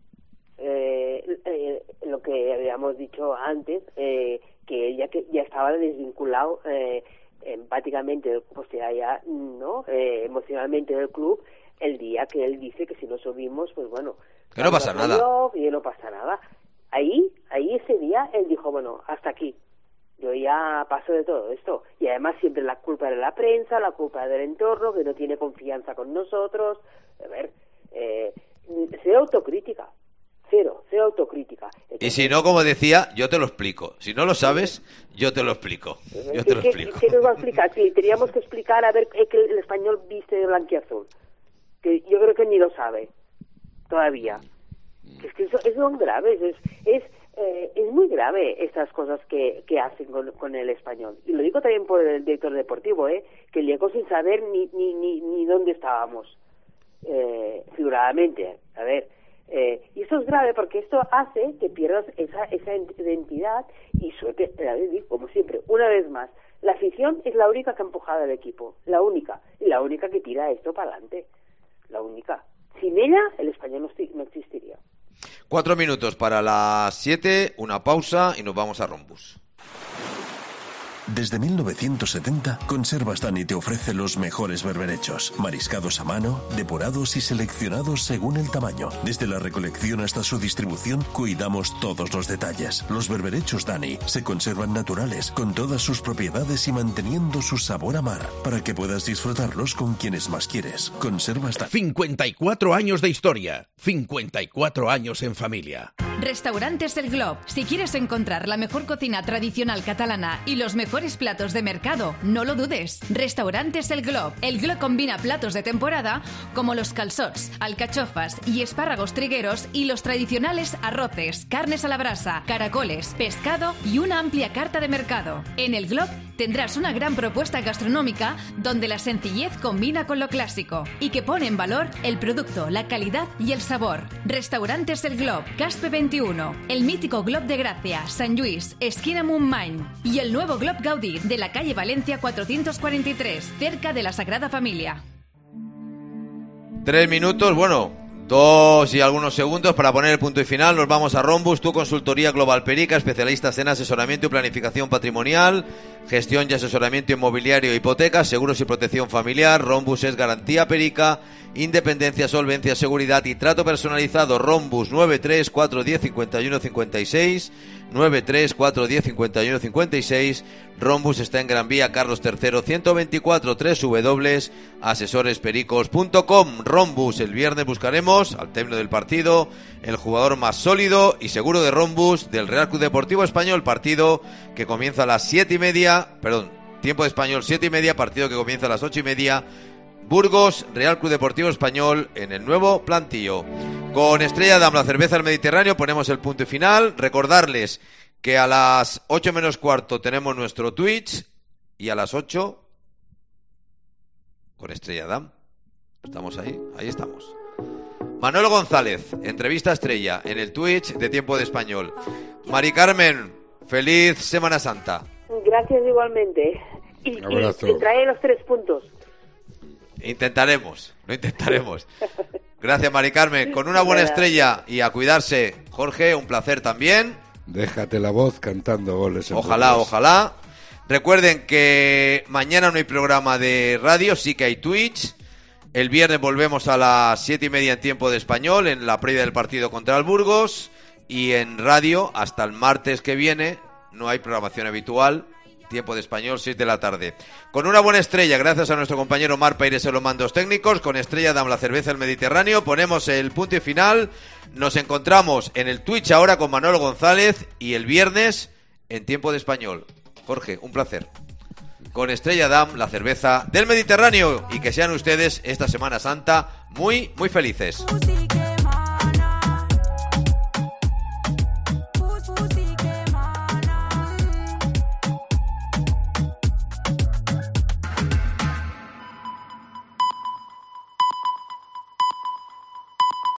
lo que habíamos dicho antes, que ya estaba desvinculado empáticamente, o sea, ya no emocionalmente del club, el día que él dice que si no subimos, pues bueno, que no pasa nada. Y no pasa nada. Ahí ese día él dijo, bueno, hasta aquí. Yo ya paso de todo esto. Y además siempre la culpa de la prensa, la culpa del entorno, que no tiene confianza con nosotros. A ver, cero autocrítica. Cero autocrítica. Entonces, y si no, como decía, yo te lo explico. Si no lo sabes, yo te lo explico. ¿Qué nos va a explicar? Si teníamos que explicar a ver que el Español viste de blanquiazul. Que yo creo que ni lo sabe todavía. Es que eso son graves. Es muy grave estas cosas que hacen con el Español. Y lo digo también por el director deportivo, que llegó sin saber ni dónde estábamos, figuradamente. A ver, y esto es grave porque esto hace que pierdas esa identidad y suerte, como siempre, una vez más. La afición es la única que ha empujado al equipo, la única que tira esto para adelante, la única. Sin ella, el Español no existiría. 4 minutos para las 7, una pausa y nos vamos a Rombus. Desde 1970, Conservas Dani te ofrece los mejores berberechos, mariscados a mano, depurados y seleccionados según el tamaño. Desde la recolección hasta su distribución, cuidamos todos los detalles. Los berberechos Dani se conservan naturales, con todas sus propiedades y manteniendo su sabor a mar, para que puedas disfrutarlos con quienes más quieres. Conservas Dani. 54 años de historia, 54 años en familia. Restaurantes El Glob. Si quieres encontrar la mejor cocina tradicional catalana y los mejores platos de mercado, no lo dudes. Restaurantes El Glob. El Glob combina platos de temporada como los calçots, alcachofas y espárragos trigueros y los tradicionales arroces, carnes a la brasa, caracoles, pescado y una amplia carta de mercado. En El Glob tendrás una gran propuesta gastronómica donde la sencillez combina con lo clásico y que pone en valor el producto, la calidad y el sabor. Restaurantes El Glob, Caspe 21, el mítico Glob de Gracia, Sant Lluís, esquina Montmany y el nuevo Glob Gaudí de la calle Valencia 443, cerca de la Sagrada Familia. 3 minutos, 2 y algunos segundos para poner el punto y final. Nos vamos a Rombus, tu consultoría Global Perica, especialistas en asesoramiento y planificación patrimonial, gestión y asesoramiento inmobiliario e hipotecas, seguros y protección familiar. Rombus es garantía Perica, independencia, solvencia, seguridad y trato personalizado. Rombus 93 410 51 56, 93 410 51 56. Rombus está en Gran Vía Carlos III 124, www.asesorespericos.com. Rombus, el viernes buscaremos al término del partido el jugador más sólido y seguro de Rombus del Real Club Deportivo Español, partido que comienza a las 7:30, tiempo de Español 7:30, partido que comienza a las 8:30. Burgos, Real Club Deportivo Español en el nuevo plantillo. Con Estrella Damm, la cerveza del Mediterráneo, ponemos el punto y final. Recordarles que a las 8 menos cuarto tenemos nuestro Twitch y a las 8 con Estrella Damm. Estamos ahí estamos. Manolo González, entrevista a Estrella en el Twitch de Tiempo de Español. Mari Carmen, feliz Semana Santa. Gracias igualmente. Y trae los 3 puntos. Lo intentaremos. Gracias, Mari Carmen. Con una buena Estrella y a cuidarse. Jorge, un placer también. Déjate la voz cantando goles. Ojalá. Recuerden que mañana no hay programa de radio, sí que hay Twitch. El viernes volvemos a las 7:30 en Tiempo de Español, en la previa del partido contra el Burgos. Y en radio, hasta el martes que viene, no hay programación habitual. Tiempo de Español, 6 de la tarde. Con una buena Estrella, gracias a nuestro compañero Mar Peires en los mandos técnicos. Con Estrella Damm, la cerveza del Mediterráneo, ponemos el punto y final. Nos encontramos en el Twitch ahora con Manolo González y el viernes en Tiempo de Español. Jorge, un placer. Con Estrella Damm, la cerveza del Mediterráneo, y que sean ustedes esta Semana Santa muy, muy felices.